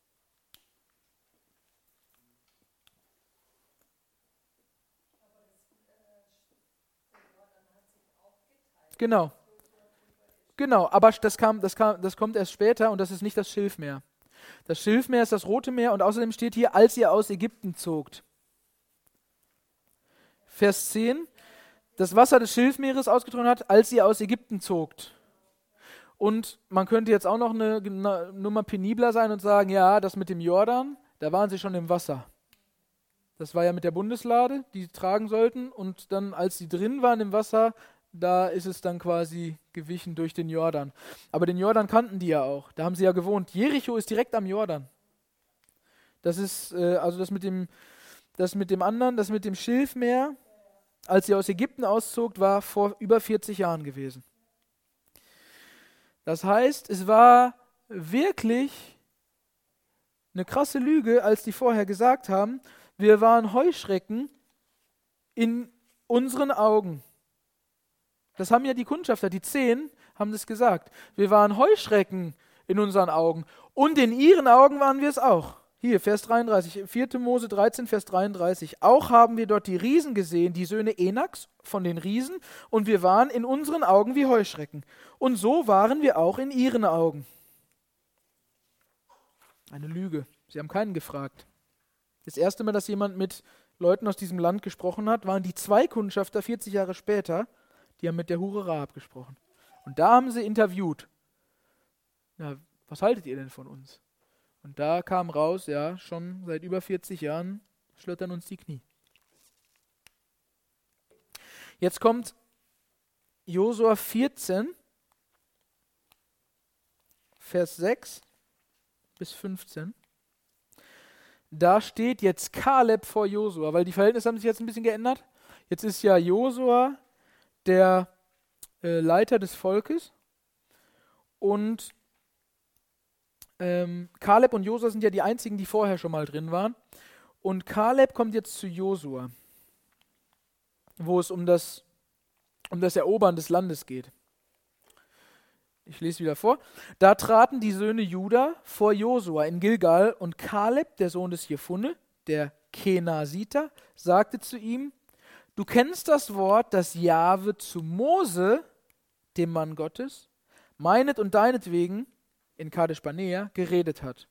Genau, aber das kommt erst später und das ist nicht das Schilfmeer. Das Schilfmeer ist das Rote Meer und außerdem steht hier, als ihr aus Ägypten zogt. Vers 10, das Wasser des Schilfmeeres ausgetrocknet hat, als ihr aus Ägypten zogt. Und man könnte jetzt auch noch eine Nummer penibler sein und sagen, ja, das mit dem Jordan, da waren sie schon im Wasser. Das war ja mit der Bundeslade, die sie tragen sollten. Und dann, als sie drin waren im Wasser, da ist es dann quasi gewichen durch den Jordan. Aber den Jordan kannten die ja auch. Da haben sie ja gewohnt. Jericho ist direkt am Jordan. Das ist, also das mit dem anderen, das mit dem Schilfmeer, als sie aus Ägypten auszog, war vor über 40 Jahren gewesen. Das heißt, es war wirklich eine krasse Lüge, als die vorher gesagt haben, wir waren Heuschrecken in unseren Augen. Das haben ja die Kundschafter, die 10, haben das gesagt. Wir waren Heuschrecken in unseren Augen und in ihren Augen waren wir es auch. Hier, Vers 33, 4. Mose 13, Vers 33. Auch haben wir dort die Riesen gesehen, die Söhne Enaks von den Riesen, und wir waren in unseren Augen wie Heuschrecken. Und so waren wir auch in ihren Augen. Eine Lüge. Sie haben keinen gefragt. Das erste Mal, dass jemand mit Leuten aus diesem Land gesprochen hat, waren die 2 Kundschafter 40 Jahre später, die haben mit der Hure Rahab gesprochen. Und da haben sie interviewt. Ja, was haltet ihr denn von uns? Und da kam raus, ja, schon seit über 40 Jahren schlöttern uns die Knie. Jetzt kommt Josua 14, Vers 6 bis 15. Da steht jetzt Kaleb vor Josua, weil die Verhältnisse haben sich jetzt ein bisschen geändert. Jetzt ist ja Josua der Leiter des Volkes und Kaleb und Josua sind ja die einzigen, die vorher schon mal drin waren. Und Kaleb kommt jetzt zu Josua, wo es um das Erobern des Landes geht. Ich lese wieder vor. Da traten die Söhne Juda vor Josua in Gilgal und Kaleb, der Sohn des Jefunne, der Kenasiter, sagte zu ihm, du kennst das Wort, das Jahwe zu Mose, dem Mann Gottes, meinet und deinetwegen in Kadesh Barnea geredet hat.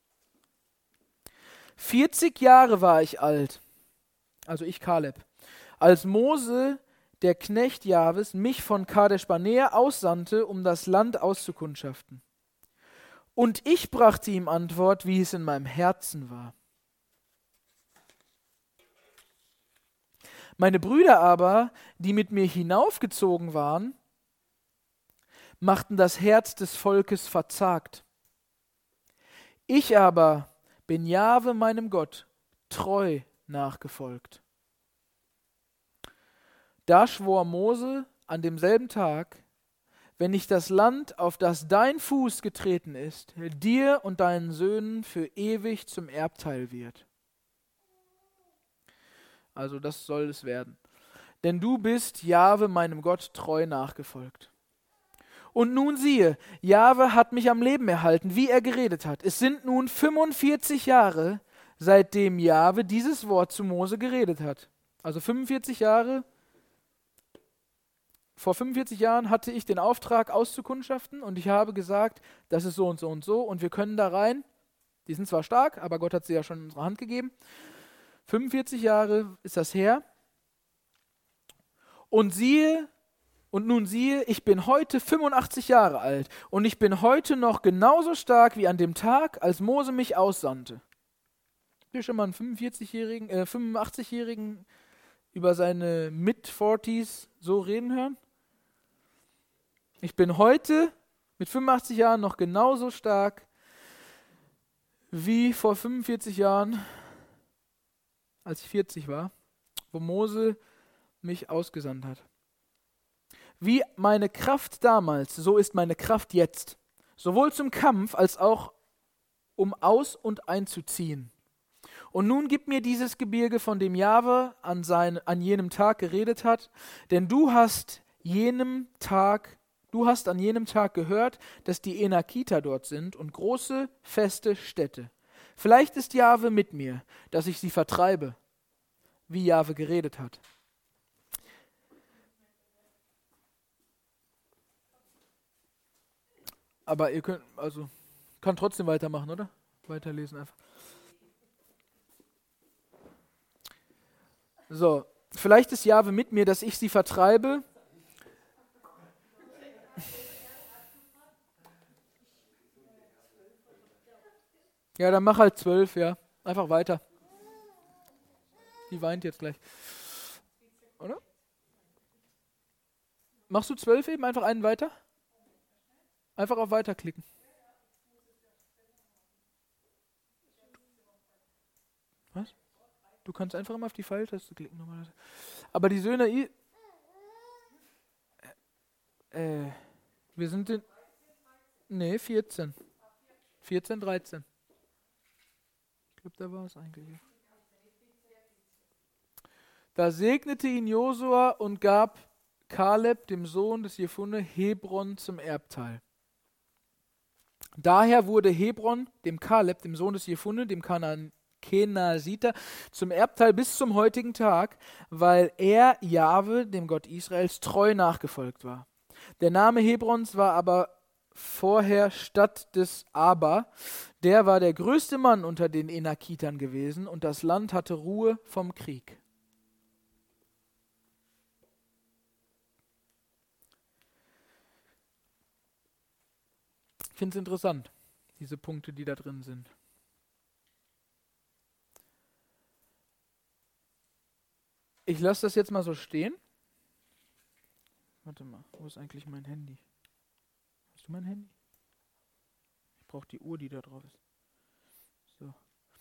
40 Jahre war ich alt, also ich Kaleb, als Mose, der Knecht Jahwes, mich von Kadesh Barnea aussandte, um das Land auszukundschaften. Und ich brachte ihm Antwort, wie es in meinem Herzen war. Meine Brüder aber, die mit mir hinaufgezogen waren, machten das Herz des Volkes verzagt. Ich aber bin Jahwe meinem Gott treu nachgefolgt. Da schwor Mose an demselben Tag, wenn ich das Land, auf das dein Fuß getreten ist, dir und deinen Söhnen für ewig zum Erbteil wird. Also das soll es werden. Denn du bist Jahwe meinem Gott treu nachgefolgt. Und nun siehe, Jahwe hat mich am Leben erhalten, wie er geredet hat. Es sind nun 45 Jahre, seitdem Jahwe dieses Wort zu Mose geredet hat. Also 45 Jahre. Vor 45 Jahren hatte ich den Auftrag auszukundschaften und ich habe gesagt, das ist so und so und so und wir können da rein. Die sind zwar stark, aber Gott hat sie ja schon in unsere Hand gegeben. 45 Jahre ist das her. Und nun siehe, ich bin heute 85 Jahre alt und ich bin heute noch genauso stark wie an dem Tag, als Mose mich aussandte. Habt ihr schon mal einen 85-Jährigen über seine Mid-40s so reden hören? Ich bin heute mit 85 Jahren noch genauso stark wie vor 45 Jahren, als ich 40 war, wo Mose mich ausgesandt hat. Wie meine Kraft damals, so ist meine Kraft jetzt, sowohl zum Kampf als auch um aus- und einzuziehen. Und nun gib mir dieses Gebirge, von dem Jahwe an jenem Tag geredet hat, denn du hast an jenem Tag gehört, dass die Enakiter dort sind und große, feste Städte. Vielleicht ist Jahwe mit mir, dass ich sie vertreibe, wie Jahwe geredet hat. Aber ihr kann trotzdem weitermachen, oder? Weiterlesen einfach. So, vielleicht ist Jahwe mit mir, dass ich sie vertreibe. Ja, dann mach halt 12, ja. Einfach weiter. Die weint jetzt gleich. Oder? Machst du 12 eben? Einfach einen weiter? Einfach auf Weiter klicken. Was? Du kannst einfach immer auf die Pfeiltaste klicken. Normalerweise. Aber die Söhne... wir sind in... Nee, 14. 14, 13. Ich glaube, da war es eigentlich. Da segnete ihn Josua und gab Kaleb, dem Sohn des Jefunne, Hebron zum Erbteil. Daher wurde Hebron, dem Kaleb, dem Sohn des Jefunne, dem Kenasiter, zum Erbteil bis zum heutigen Tag, weil er Jahwe, dem Gott Israels, treu nachgefolgt war. Der Name Hebrons war aber vorher Stadt des Aba. Der war der größte Mann unter den Enakitern gewesen und das Land hatte Ruhe vom Krieg. Ich finde es interessant, diese Punkte, die da drin sind. Ich lasse das jetzt mal so stehen. Warte mal, wo ist eigentlich mein Handy? Hast du mein Handy? Ich brauche die Uhr, die da drauf ist. So.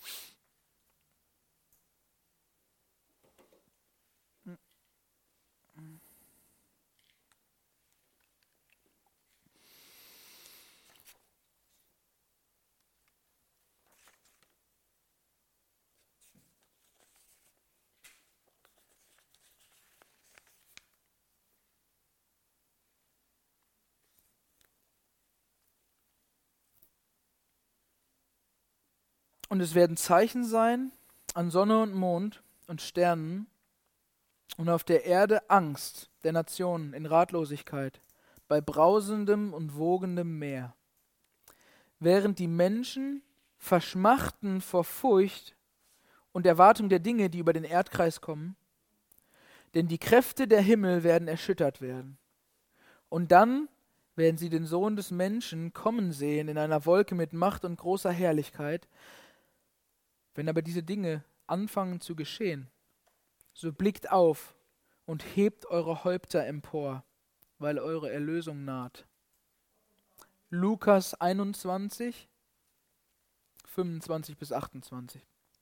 Und es werden Zeichen sein an Sonne und Mond und Sternen und auf der Erde Angst der Nationen in Ratlosigkeit, bei brausendem und wogendem Meer. Während die Menschen verschmachten vor Furcht und Erwartung der Dinge, die über den Erdkreis kommen, denn die Kräfte der Himmel werden erschüttert werden. Und dann werden sie den Sohn des Menschen kommen sehen in einer Wolke mit Macht und großer Herrlichkeit. Wenn aber diese Dinge anfangen zu geschehen, so blickt auf und hebt eure Häupter empor, weil eure Erlösung naht. Lukas 21, 25 bis 28.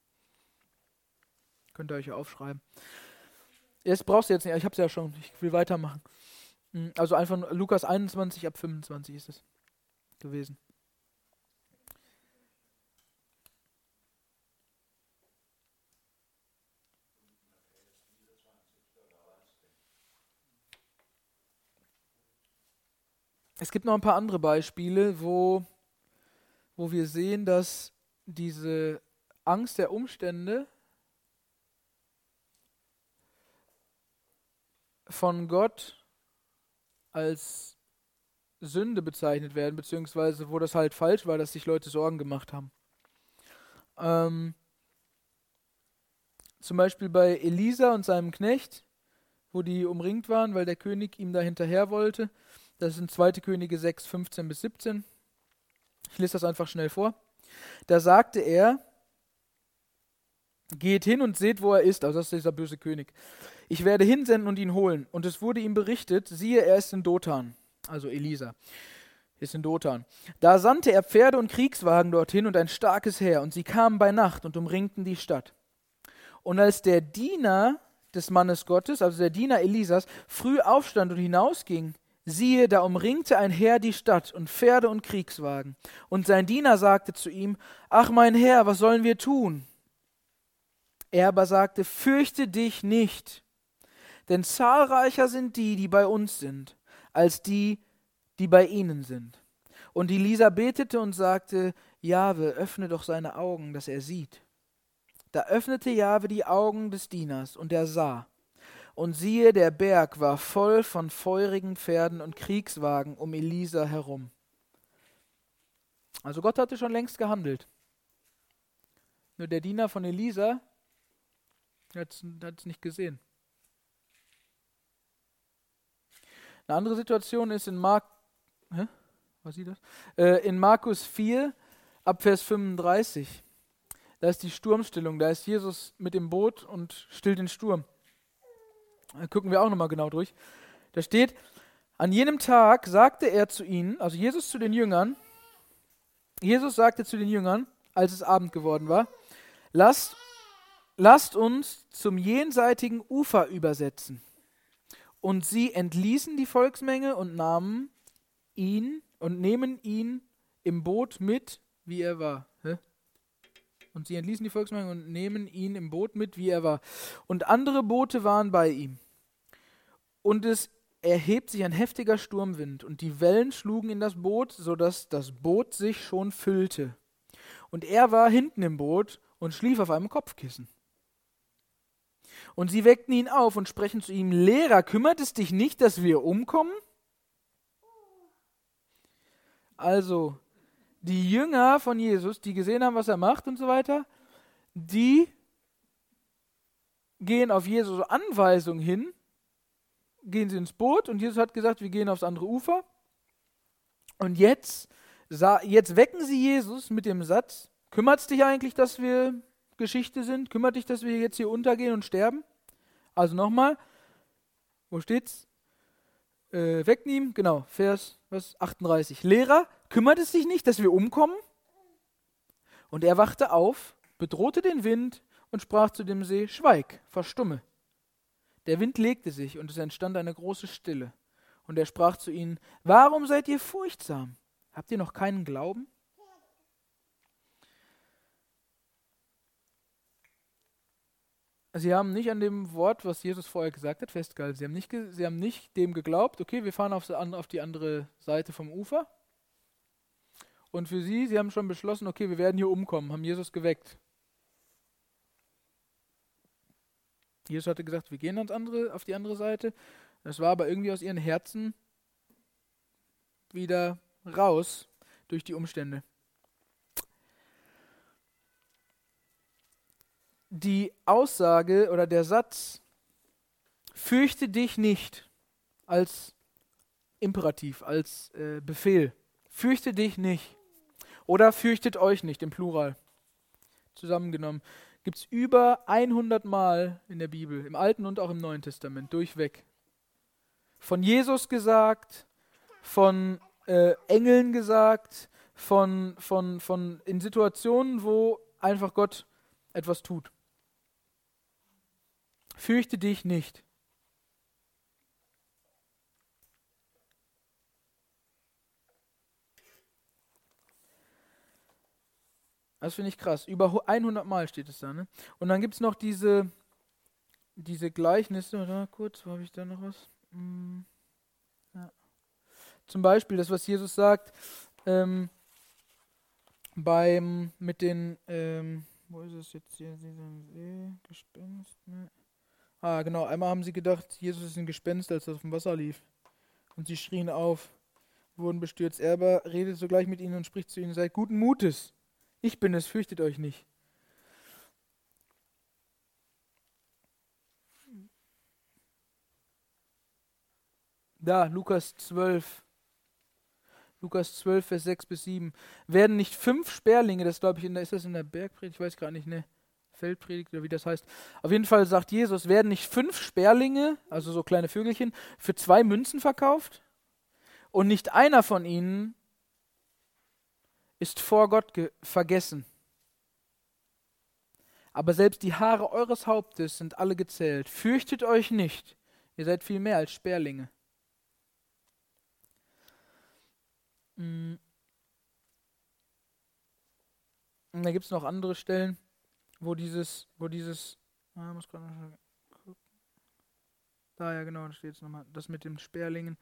Könnt ihr euch ja aufschreiben. Jetzt brauchst du jetzt nicht, ich habe es ja schon, ich will weitermachen. Also einfach Lukas 21 ab 25 ist es gewesen. Es gibt noch ein paar andere Beispiele, wo wir sehen, dass diese Angst der Umstände von Gott als Sünde bezeichnet werden, beziehungsweise wo das halt falsch war, dass sich Leute Sorgen gemacht haben. Zum Beispiel bei Elisa und seinem Knecht, wo die umringt waren, weil der König ihm da hinterher wollte. Das sind 2. Könige 6, 15 bis 17. Ich lese das einfach schnell vor. Da sagte er, geht hin und seht, wo er ist. Also das ist dieser böse König. Ich werde hinsenden und ihn holen. Und es wurde ihm berichtet, siehe, er ist in Dothan. Also Elisa ist in Dothan. Da sandte er Pferde und Kriegswagen dorthin und ein starkes Heer. Und sie kamen bei Nacht und umringten die Stadt. Und als der Diener des Mannes Gottes, also der Diener Elisas, früh aufstand und hinausging, siehe, da umringte ein Heer die Stadt und Pferde und Kriegswagen. Und sein Diener sagte zu ihm, ach mein Herr, was sollen wir tun? Er aber sagte, fürchte dich nicht, denn zahlreicher sind die, die bei uns sind, als die, die bei ihnen sind. Und Elisa betete und sagte, Jahwe, öffne doch seine Augen, dass er sieht. Da öffnete Jahwe die Augen des Dieners, und er sah. Und siehe, der Berg war voll von feurigen Pferden und Kriegswagen um Elisa herum. Also Gott hatte schon längst gehandelt. Nur der Diener von Elisa hat es nicht gesehen. Eine andere Situation ist in in Markus 4, ab Vers 35. Da ist die Sturmstillung, da ist Jesus mit dem Boot und stillt den Sturm. Da gucken wir auch nochmal genau durch. Da steht, an jenem Tag sagte er zu ihnen, also Jesus zu den Jüngern, Jesus sagte zu den Jüngern, als es Abend geworden war, lasst uns zum jenseitigen Ufer übersetzen. Und sie entließen die Volksmenge und nehmen ihn im Boot mit, wie er war. Und sie entließen die Volksmenge und nehmen ihn im Boot mit, wie er war. Und andere Boote waren bei ihm. Und es erhebt sich ein heftiger Sturmwind, und die Wellen schlugen in das Boot, sodass das Boot sich schon füllte. Und er war hinten im Boot und schlief auf einem Kopfkissen. Und sie weckten ihn auf und sprechen zu ihm, Lehrer, kümmert es dich nicht, dass wir umkommen? Also, die Jünger von Jesus, die gesehen haben, was er macht und so weiter, die gehen auf Jesus Anweisung hin, gehen sie ins Boot, und Jesus hat gesagt, wir gehen aufs andere Ufer. Und jetzt wecken sie Jesus mit dem Satz, kümmert es dich eigentlich, dass wir Geschichte sind? Kümmert dich, dass wir jetzt hier untergehen und sterben? Also nochmal, wo steht's? Wecken ihm, genau, Vers 38. Lehrer, kümmert es dich nicht, dass wir umkommen? Und er wachte auf, bedrohte den Wind und sprach zu dem See, schweig, verstumme. Der Wind legte sich, und es entstand eine große Stille. Und er sprach zu ihnen, warum seid ihr furchtsam? Habt ihr noch keinen Glauben? Sie haben nicht an dem Wort, was Jesus vorher gesagt hat, festgehalten. Sie haben nicht dem geglaubt, okay, wir fahren auf die andere Seite vom Ufer. Und für sie haben schon beschlossen, okay, wir werden hier umkommen, haben Jesus geweckt. Jesus hatte gesagt, wir gehen auf die andere Seite. Das war aber irgendwie aus ihren Herzen wieder raus durch die Umstände. Die Aussage oder der Satz, fürchte dich nicht, als Imperativ, als Befehl. Fürchte dich nicht. Oder fürchtet euch nicht, im Plural. Zusammengenommen. Gibt es über 100 Mal in der Bibel, im Alten und auch im Neuen Testament, durchweg. Von Jesus gesagt, von Engeln gesagt, von in Situationen, wo einfach Gott etwas tut. Fürchte dich nicht. Das finde ich krass. Über 100 Mal steht es da. Ne? Und dann gibt es noch diese Gleichnisse. Oder kurz, wo habe ich da noch was? Ja. Zum Beispiel das, was Jesus sagt, mit den, wo ist es jetzt hier? Gespenst? Ne? Genau, einmal haben sie gedacht, Jesus ist ein Gespenst, als er auf dem Wasser lief. Und sie schrien auf, wurden bestürzt. Er aber redet sogleich mit ihnen und spricht zu ihnen, seid guten Mutes. Ich bin es, fürchtet euch nicht. Da, Lukas 12, Vers 6 bis 7. Werden nicht 5 Sperlinge, das glaube ich, ist das in der Bergpredigt? Ich weiß gar nicht, ne? Feldpredigt oder wie das heißt. Auf jeden Fall sagt Jesus, werden nicht 5 Sperlinge, also so kleine Vögelchen, für 2 Münzen verkauft? Und nicht einer von ihnen ist vor Gott vergessen. Aber selbst die Haare eures Hauptes sind alle gezählt. Fürchtet euch nicht, ihr seid viel mehr als Sperlinge. Und da gibt es noch andere Stellen, wo dieses, muss gerade noch gucken. Da, ja genau, da steht es nochmal, das mit den Sperlingen.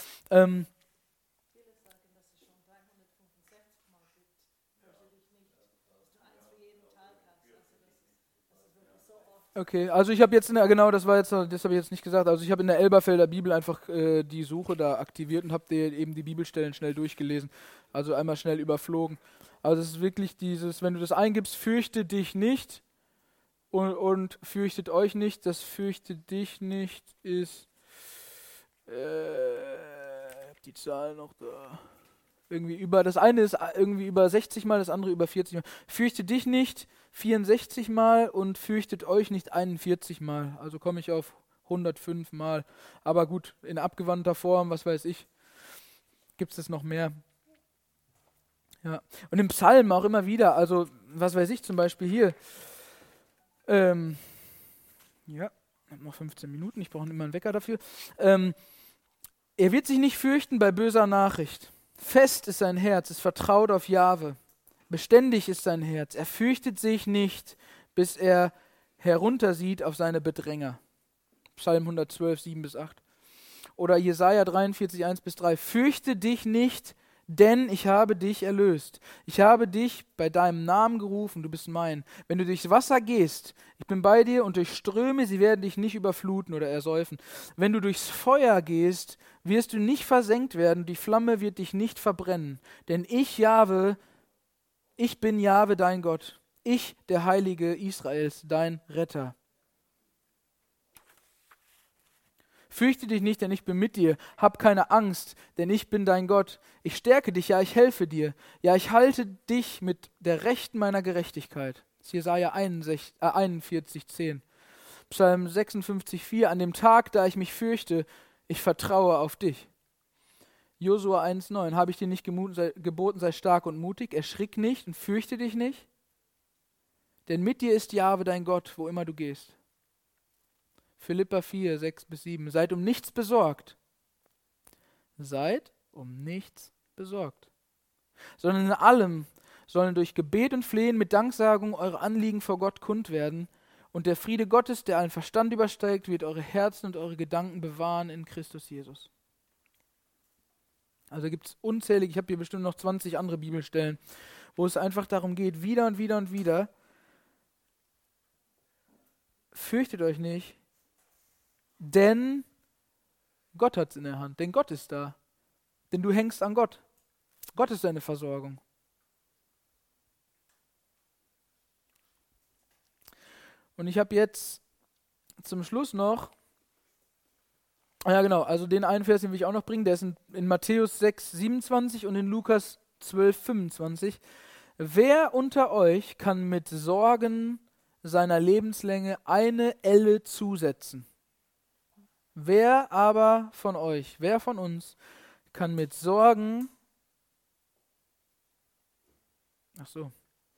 Okay, also ich habe jetzt, genau, das habe ich jetzt nicht gesagt, also ich habe in der Elberfelder Bibel einfach die Suche da aktiviert und habe eben die Bibelstellen schnell durchgelesen, also einmal schnell überflogen. Also es ist wirklich dieses, wenn du das eingibst, fürchte dich nicht und fürchtet euch nicht, das fürchte dich nicht ist, ich habe die Zahl noch da, Das eine ist irgendwie über 60 Mal, das andere über 40 Mal. Fürchte dich nicht 64 Mal und fürchtet euch nicht 41 Mal. Also komme ich auf 105 Mal. Aber gut, in abgewandter Form, was weiß ich, gibt es noch mehr. Ja. Und im Psalm auch immer wieder, also was weiß ich zum Beispiel hier. Ja, noch 15 Minuten, ich brauche immer einen Wecker dafür. Er wird sich nicht fürchten bei böser Nachricht. Fest ist sein Herz, es vertraut auf Jahwe. Beständig ist sein Herz, er fürchtet sich nicht, bis er heruntersieht auf seine Bedränger. Psalm 112, 7-8. Oder Jesaja 43, 1-3. Fürchte dich nicht, denn ich habe dich erlöst. Ich habe dich bei deinem Namen gerufen, du bist mein. Wenn du durchs Wasser gehst, ich bin bei dir, und durch Ströme, sie werden dich nicht überfluten oder ersäufen. Wenn du durchs Feuer gehst, wirst du nicht versenkt werden, die Flamme wird dich nicht verbrennen. Denn ich, Jahwe, ich bin Jahwe, dein Gott. Ich, der Heilige Israels, dein Retter. Fürchte dich nicht, denn ich bin mit dir. Hab keine Angst, denn ich bin dein Gott. Ich stärke dich, ja, ich helfe dir. Ja, ich halte dich mit der Rechten meiner Gerechtigkeit. Das ist Jesaja 41, 10. Psalm 56, 4. An dem Tag, da ich mich fürchte, ich vertraue auf dich. Josua 1, 9. Habe ich dir nicht geboten, sei stark und mutig, erschrick nicht und fürchte dich nicht? Denn mit dir ist Jahwe dein Gott, wo immer du gehst. Philipper 4, 6-7. Seid um nichts besorgt. Seid um nichts besorgt. Sondern in allem sollen durch Gebet und Flehen mit Danksagung eure Anliegen vor Gott kund werden. Und der Friede Gottes, der allen Verstand übersteigt, wird eure Herzen und eure Gedanken bewahren in Christus Jesus. Also gibt es unzählige, ich habe hier bestimmt noch 20 andere Bibelstellen, wo es einfach darum geht, wieder und wieder und wieder, fürchtet euch nicht, denn Gott hat es in der Hand, denn Gott ist da. Denn du hängst an Gott. Gott ist deine Versorgung. Und ich habe jetzt zum Schluss noch, ja genau, also den einen Vers, den will ich auch noch bringen, der ist in Matthäus 6, 27 und in Lukas 12, 25. Wer unter euch kann mit Sorgen seiner Lebenslänge eine Elle zusetzen? Wer aber von euch, wer von uns kann mit Sorgen, ach so,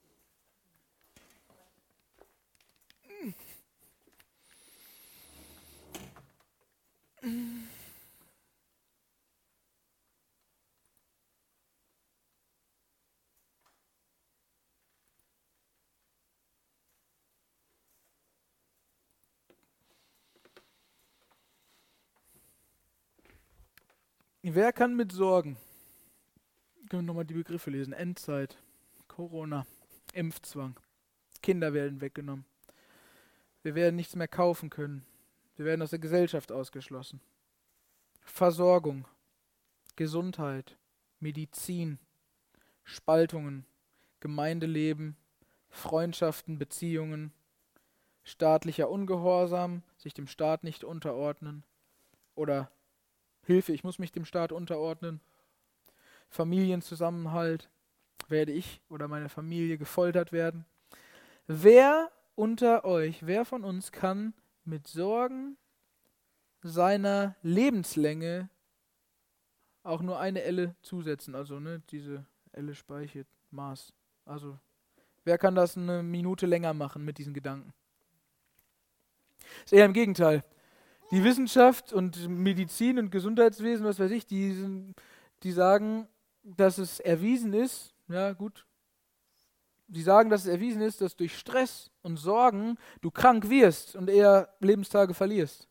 wer kann mit Sorgen, können wir nochmal die Begriffe lesen, Endzeit, Corona, Impfzwang, Kinder werden weggenommen, wir werden nichts mehr kaufen können, wir werden aus der Gesellschaft ausgeschlossen, Versorgung, Gesundheit, Medizin, Spaltungen, Gemeindeleben, Freundschaften, Beziehungen, staatlicher Ungehorsam, sich dem Staat nicht unterordnen oder Hilfe, ich muss mich dem Staat unterordnen, Familienzusammenhalt, werde ich oder meine Familie gefoltert werden. Wer unter euch, wer von uns kann mit Sorgen seiner Lebenslänge auch nur eine Elle zusetzen, also diese Elle speichert Maß. Also wer kann das eine Minute länger machen mit diesen Gedanken? Ist eher im Gegenteil. Die Wissenschaft und Medizin und Gesundheitswesen, was weiß ich, die sagen, dass es erwiesen ist, ja gut, die sagen, dass es erwiesen ist, dass durch Stress und Sorgen du krank wirst und eher Lebenstage verlierst.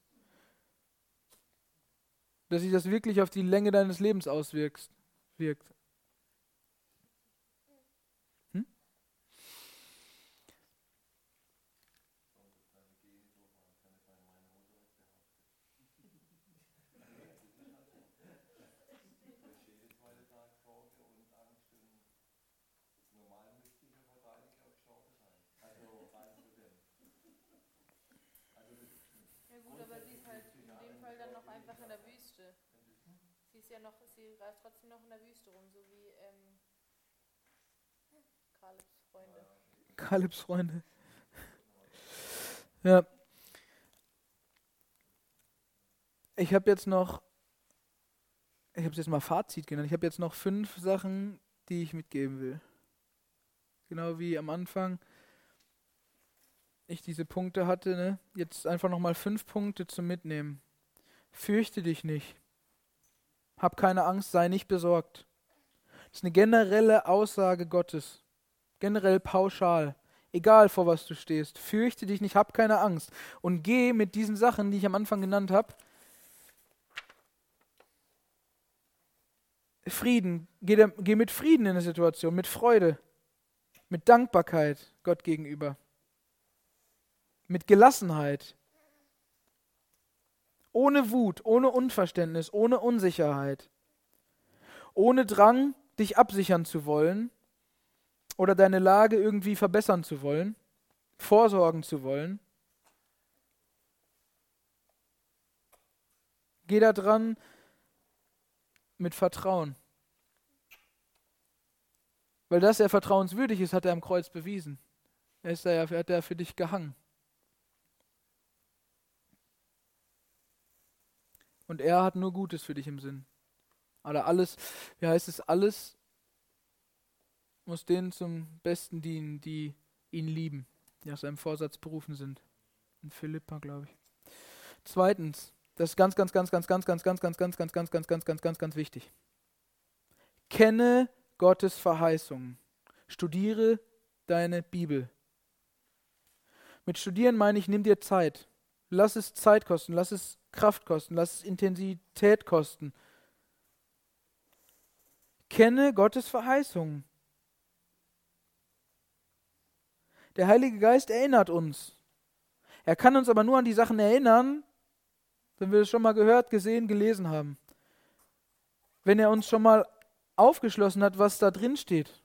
Dass sich das wirklich auf die Länge deines Lebens auswirkt. Hm? Ja gut, aber sie ist halt in dem Fall dann noch einfach in der Wüste. Sie sie reist trotzdem noch in der Wüste rum, so wie Kalebs Freunde. Kalebs Freunde. Ja. Ich habe jetzt mal Fazit genannt. Ich habe jetzt noch 5 Sachen, die ich mitgeben will. Genau wie am Anfang ich diese Punkte hatte, ne? Jetzt einfach nochmal 5 Punkte zum Mitnehmen. Fürchte dich nicht. Hab keine Angst, sei nicht besorgt. Das ist eine generelle Aussage Gottes. Generell pauschal. Egal, vor was du stehst. Fürchte dich nicht, hab keine Angst. Und geh mit diesen Sachen, die ich am Anfang genannt habe, Frieden. Geh mit Frieden in eine Situation, mit Freude, mit Dankbarkeit Gott gegenüber. Mit Gelassenheit. Ohne Wut, ohne Unverständnis, ohne Unsicherheit. Ohne Drang, dich absichern zu wollen oder deine Lage irgendwie verbessern zu wollen, vorsorgen zu wollen. Geh da dran mit Vertrauen. Weil dass er vertrauenswürdig ist, hat er am Kreuz bewiesen. Er hat für dich gehangen. Und er hat nur Gutes für dich im Sinn. Oder alles, alles muss denen zum Besten dienen, die ihn lieben, die aus seinem Vorsatz berufen sind. In Philippa, glaube ich. Zweitens, das ist ganz wichtig. Kenne Gottes Verheißungen. Studiere deine Bibel. Mit Studieren meine ich, nimm dir Zeit. Lass es Zeit kosten, lass es Kraft kosten, lass es Intensität kosten. Kenne Gottes Verheißungen. Der Heilige Geist erinnert uns. Er kann uns aber nur an die Sachen erinnern, wenn wir es schon mal gehört, gesehen, gelesen haben. Wenn er uns schon mal aufgeschlossen hat, was da drin steht.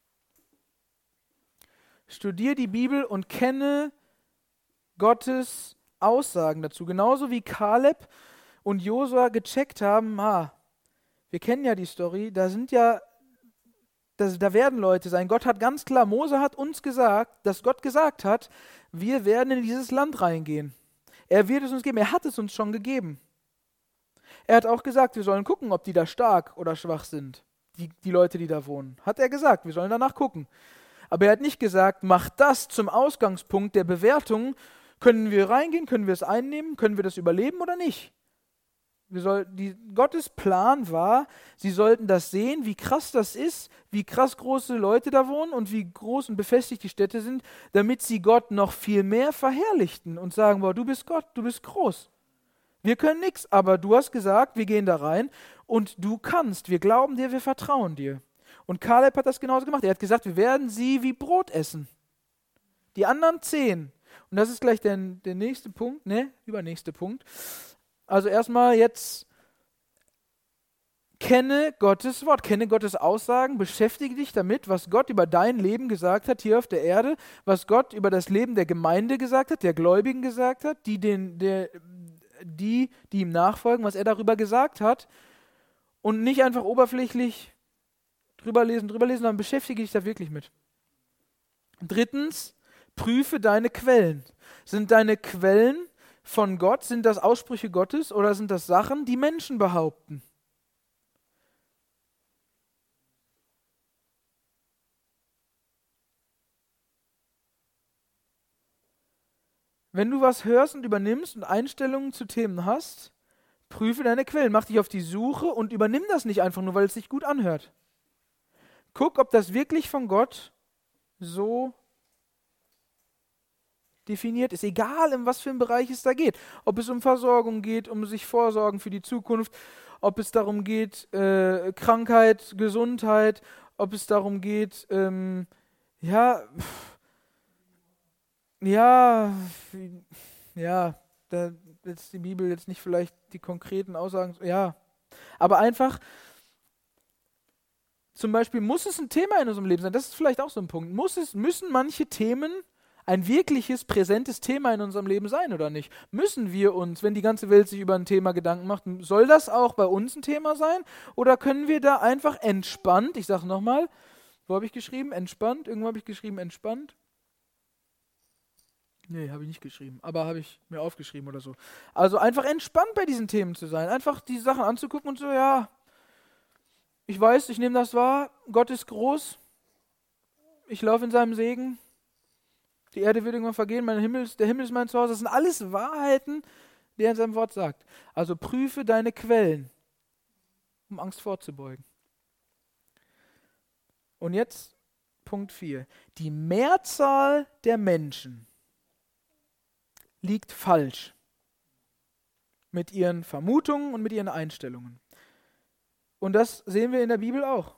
Studier die Bibel und kenne Gottes Aussagen dazu. Genauso wie Kaleb und Josua gecheckt haben, wir kennen ja die Story, da werden Leute sein. Gott hat ganz klar, Mose hat uns gesagt, dass Gott gesagt hat, wir werden in dieses Land reingehen. Er wird es uns geben, er hat es uns schon gegeben. Er hat auch gesagt, wir sollen gucken, ob die da stark oder schwach sind, die Leute, die da wohnen. Hat er gesagt, wir sollen danach gucken. Aber er hat nicht gesagt, mach das zum Ausgangspunkt der Bewertung. Können wir reingehen, können wir es einnehmen, können wir das überleben oder nicht? Gottes Plan war, sie sollten das sehen, wie krass das ist, wie krass große Leute da wohnen und wie groß und befestigt die Städte sind, damit sie Gott noch viel mehr verherrlichten und sagen, du bist Gott, du bist groß. Wir können nichts, aber du hast gesagt, wir gehen da rein und du kannst, wir glauben dir, wir vertrauen dir. Und Kaleb hat das genauso gemacht. Er hat gesagt, wir werden sie wie Brot essen. Die anderen 10. Und das ist gleich der nächste Punkt, übernächste Punkt. Also erstmal jetzt kenne Gottes Wort, kenne Gottes Aussagen, beschäftige dich damit, was Gott über dein Leben gesagt hat hier auf der Erde, was Gott über das Leben der Gemeinde gesagt hat, der Gläubigen gesagt hat, die ihm nachfolgen, was er darüber gesagt hat und nicht einfach oberflächlich drüber lesen, sondern beschäftige dich da wirklich mit. Drittens, prüfe deine Quellen. Sind deine Quellen von Gott, sind das Aussprüche Gottes oder sind das Sachen, die Menschen behaupten? Wenn du was hörst und übernimmst und Einstellungen zu Themen hast, prüfe deine Quellen, mach dich auf die Suche und übernimm das nicht einfach nur, weil es sich gut anhört. Guck, ob das wirklich von Gott so definiert ist, egal in was für einen Bereich es da geht. Ob es um Versorgung geht, um sich vorsorgen für die Zukunft, ob es darum geht, Krankheit, Gesundheit, ob es darum geht, da ist die Bibel jetzt nicht vielleicht die konkreten Aussagen, aber einfach, zum Beispiel muss es ein Thema in unserem Leben sein, das ist vielleicht auch so ein Punkt, müssen manche Themen ein wirkliches, präsentes Thema in unserem Leben sein oder nicht? Müssen wir uns, wenn die ganze Welt sich über ein Thema Gedanken macht, soll das auch bei uns ein Thema sein? Oder können wir da einfach entspannt, ich sage nochmal, wo habe ich geschrieben? Entspannt? Irgendwo habe ich geschrieben, entspannt? Nee, habe ich nicht geschrieben, aber habe ich mir aufgeschrieben oder so. Also einfach entspannt bei diesen Themen zu sein, einfach die Sachen anzugucken und so, ja, ich weiß, ich nehme das wahr, Gott ist groß, ich laufe in seinem Segen, die Erde wird irgendwann vergehen, der Himmel ist mein Zuhause, das sind alles Wahrheiten, die er in seinem Wort sagt. Also prüfe deine Quellen, um Angst vorzubeugen. Und jetzt Punkt 4. Die Mehrzahl der Menschen liegt falsch mit ihren Vermutungen und mit ihren Einstellungen. Und das sehen wir in der Bibel auch.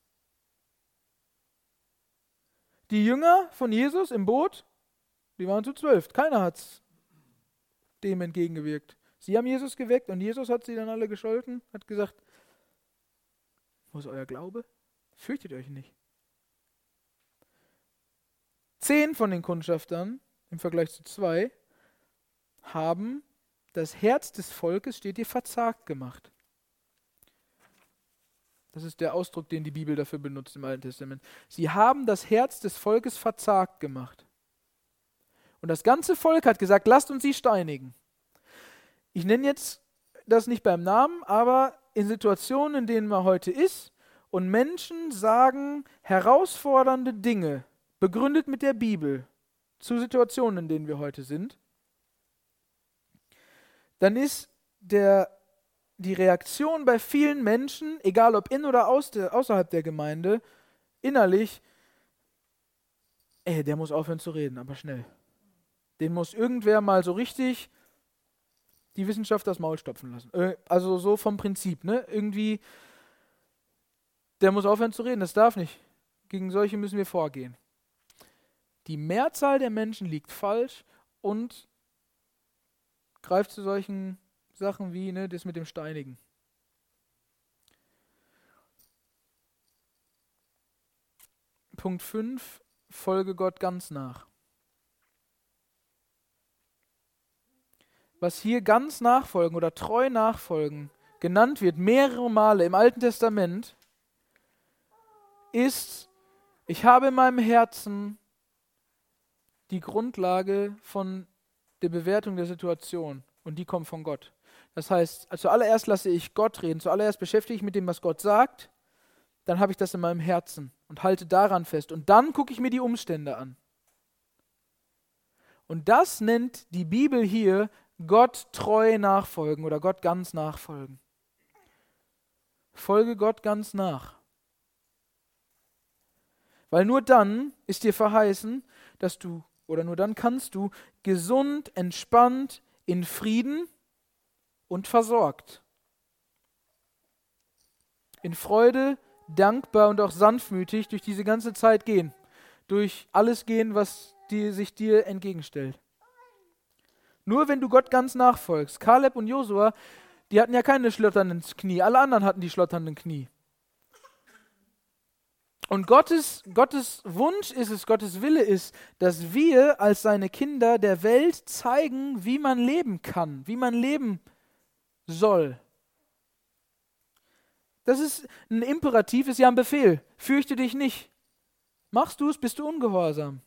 Die Jünger von Jesus im Boot, die waren zu 12. Keiner hat dem entgegengewirkt. Sie haben Jesus geweckt und Jesus hat sie dann alle gescholten, hat gesagt, wo ist euer Glaube? Fürchtet euch nicht. 10 von den Kundschaftern im Vergleich zu 2 haben das Herz des Volkes, steht hier, verzagt gemacht. Das ist der Ausdruck, den die Bibel dafür benutzt im Alten Testament. Sie haben das Herz des Volkes verzagt gemacht. Und das ganze Volk hat gesagt, lasst uns sie steinigen. Ich nenne jetzt das nicht beim Namen, aber in Situationen, in denen man heute ist und Menschen sagen herausfordernde Dinge, begründet mit der Bibel, zu Situationen, in denen wir heute sind, dann ist die Reaktion bei vielen Menschen, egal ob in oder außerhalb der Gemeinde, innerlich, der muss aufhören zu reden, aber schnell. Den muss irgendwer mal so richtig die Wissenschaft das Maul stopfen lassen. Also so vom Prinzip, ne? Irgendwie, der muss aufhören zu reden, das darf nicht. Gegen solche müssen wir vorgehen. Die Mehrzahl der Menschen liegt falsch und greift zu solchen Sachen wie das mit dem Steinigen. Punkt 5, folge Gott ganz nach. Was hier ganz nachfolgen oder treu nachfolgen genannt wird, mehrere Male im Alten Testament, ist, ich habe in meinem Herzen die Grundlage von der Bewertung der Situation und die kommt von Gott. Das heißt, zuallererst lasse ich Gott reden, zuallererst beschäftige ich mich mit dem, was Gott sagt, dann habe ich das in meinem Herzen und halte daran fest und dann gucke ich mir die Umstände an. Und das nennt die Bibel hier Gott treu nachfolgen oder Gott ganz nachfolgen. Folge Gott ganz nach. Weil nur dann ist dir verheißen, dass du, oder nur dann kannst du gesund, entspannt, in Frieden und versorgt, in Freude, dankbar und auch sanftmütig durch diese ganze Zeit gehen, durch alles gehen, was sich dir entgegenstellt. Nur wenn du Gott ganz nachfolgst. Kaleb und Josua, die hatten ja keine schlotternden Knie, alle anderen hatten die schlotternden Knie. Und Gottes Wunsch ist es, Gottes Wille ist, dass wir als seine Kinder der Welt zeigen, wie man leben kann, wie man leben soll. Das ist ein Imperativ, ist ja ein Befehl. Fürchte dich nicht. Machst du es, bist du ungehorsam.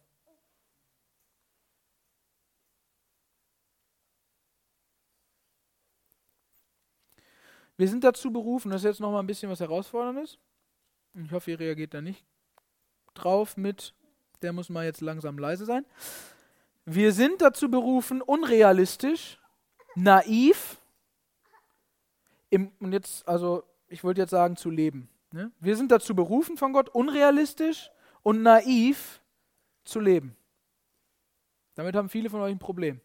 Wir sind dazu berufen, das ist jetzt nochmal ein bisschen was Herausforderndes. Ich hoffe, ihr reagiert da nicht drauf mit, der muss mal jetzt langsam leise sein. Wir sind dazu berufen, unrealistisch, naiv, und jetzt, also ich wollte jetzt sagen, zu leben. Ne? Wir sind dazu berufen von Gott, unrealistisch und naiv zu leben. Damit haben viele von euch ein Problem.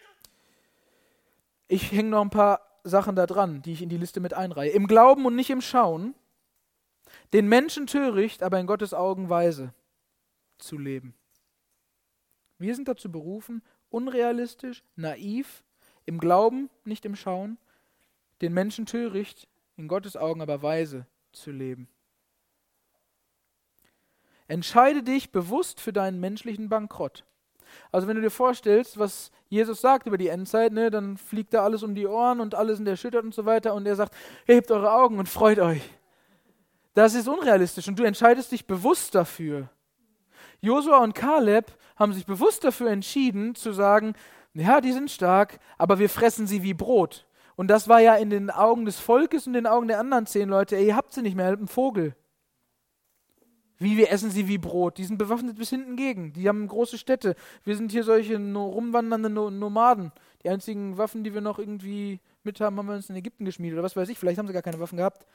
Ich hänge noch ein paar Sachen da dran, die ich in die Liste mit einreihe. Im Glauben und nicht im Schauen, den Menschen töricht, aber in Gottes Augen weise zu leben. Wir sind dazu berufen, unrealistisch, naiv, im Glauben, nicht im Schauen, den Menschen töricht, in Gottes Augen aber weise zu leben. Entscheide dich bewusst für deinen menschlichen Bankrott. Also wenn du dir vorstellst, was Jesus sagt über die Endzeit, ne, dann fliegt da alles um die Ohren und alles sind erschüttert und so weiter und er sagt, hebt eure Augen und freut euch. Das ist unrealistisch und du entscheidest dich bewusst dafür. Josua und Kaleb haben sich bewusst dafür entschieden zu sagen, ja, die sind stark, aber wir fressen sie wie Brot. Und das war ja in den Augen des Volkes und in den Augen der anderen 10 Leute, ey, ihr habt sie nicht mehr, ein Vogel. Wie, wir essen sie wie Brot? Die sind bewaffnet bis hinten gegen. Die haben große Städte. Wir sind hier solche rumwandernde Nomaden. Die einzigen Waffen, die wir noch irgendwie mit haben, haben wir uns in Ägypten geschmiedet oder was weiß ich. Vielleicht haben sie gar keine Waffen gehabt.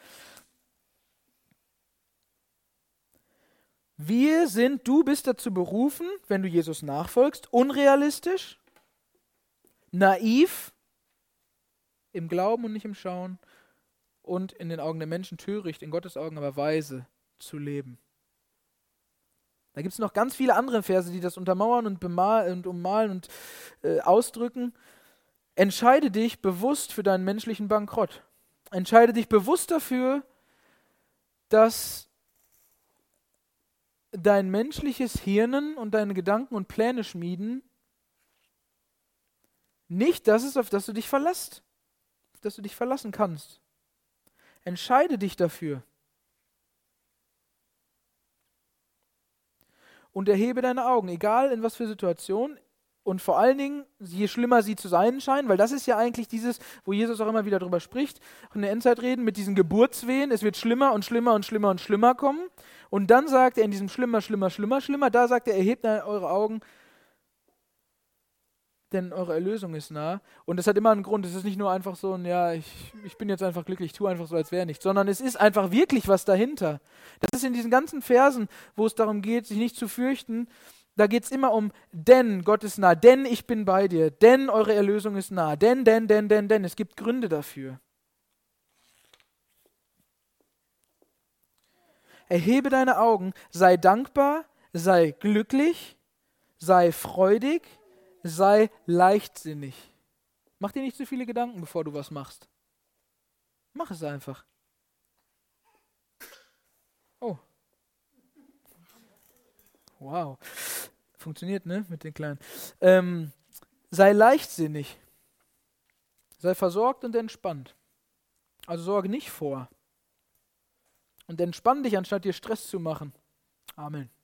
Du bist dazu berufen, wenn du Jesus nachfolgst, unrealistisch, naiv, im Glauben und nicht im Schauen und in den Augen der Menschen töricht, in Gottes Augen aber weise zu leben. Da gibt es noch ganz viele andere Verse, die das untermauern und ummalen und ausdrücken. Entscheide dich bewusst für deinen menschlichen Bankrott. Entscheide dich bewusst dafür, dass dein menschliches Hirnen und deine Gedanken und Pläne schmieden nicht das ist, auf das du dich verlässt, auf das du dich verlassen kannst. Entscheide dich dafür. Und erhebe deine Augen, egal in was für Situation und vor allen Dingen, je schlimmer sie zu sein scheinen, weil das ist ja eigentlich dieses, wo Jesus auch immer wieder drüber spricht, auch in der Endzeitreden mit diesen Geburtswehen, es wird schlimmer und schlimmer und schlimmer und schlimmer kommen. Und dann sagt er in diesem schlimmer, da sagt er, erhebt eure Augen, denn eure Erlösung ist nah. Und das hat immer einen Grund, es ist nicht nur einfach so ein, ja, ich bin jetzt einfach glücklich, ich tue einfach so, als wäre nichts, sondern es ist einfach wirklich was dahinter. Das ist in diesen ganzen Versen, wo es darum geht, sich nicht zu fürchten, da geht es immer um, denn Gott ist nah, denn ich bin bei dir, denn eure Erlösung ist nah, denn. Es gibt Gründe dafür. Erhebe deine Augen, sei dankbar, sei glücklich, sei freudig, sei leichtsinnig. Mach dir nicht zu viele Gedanken, bevor du was machst. Mach es einfach. Oh. Wow. Funktioniert, ne? Mit den Kleinen. Sei leichtsinnig. Sei versorgt und entspannt. Also sorge nicht vor. Und entspann dich, anstatt dir Stress zu machen. Amen.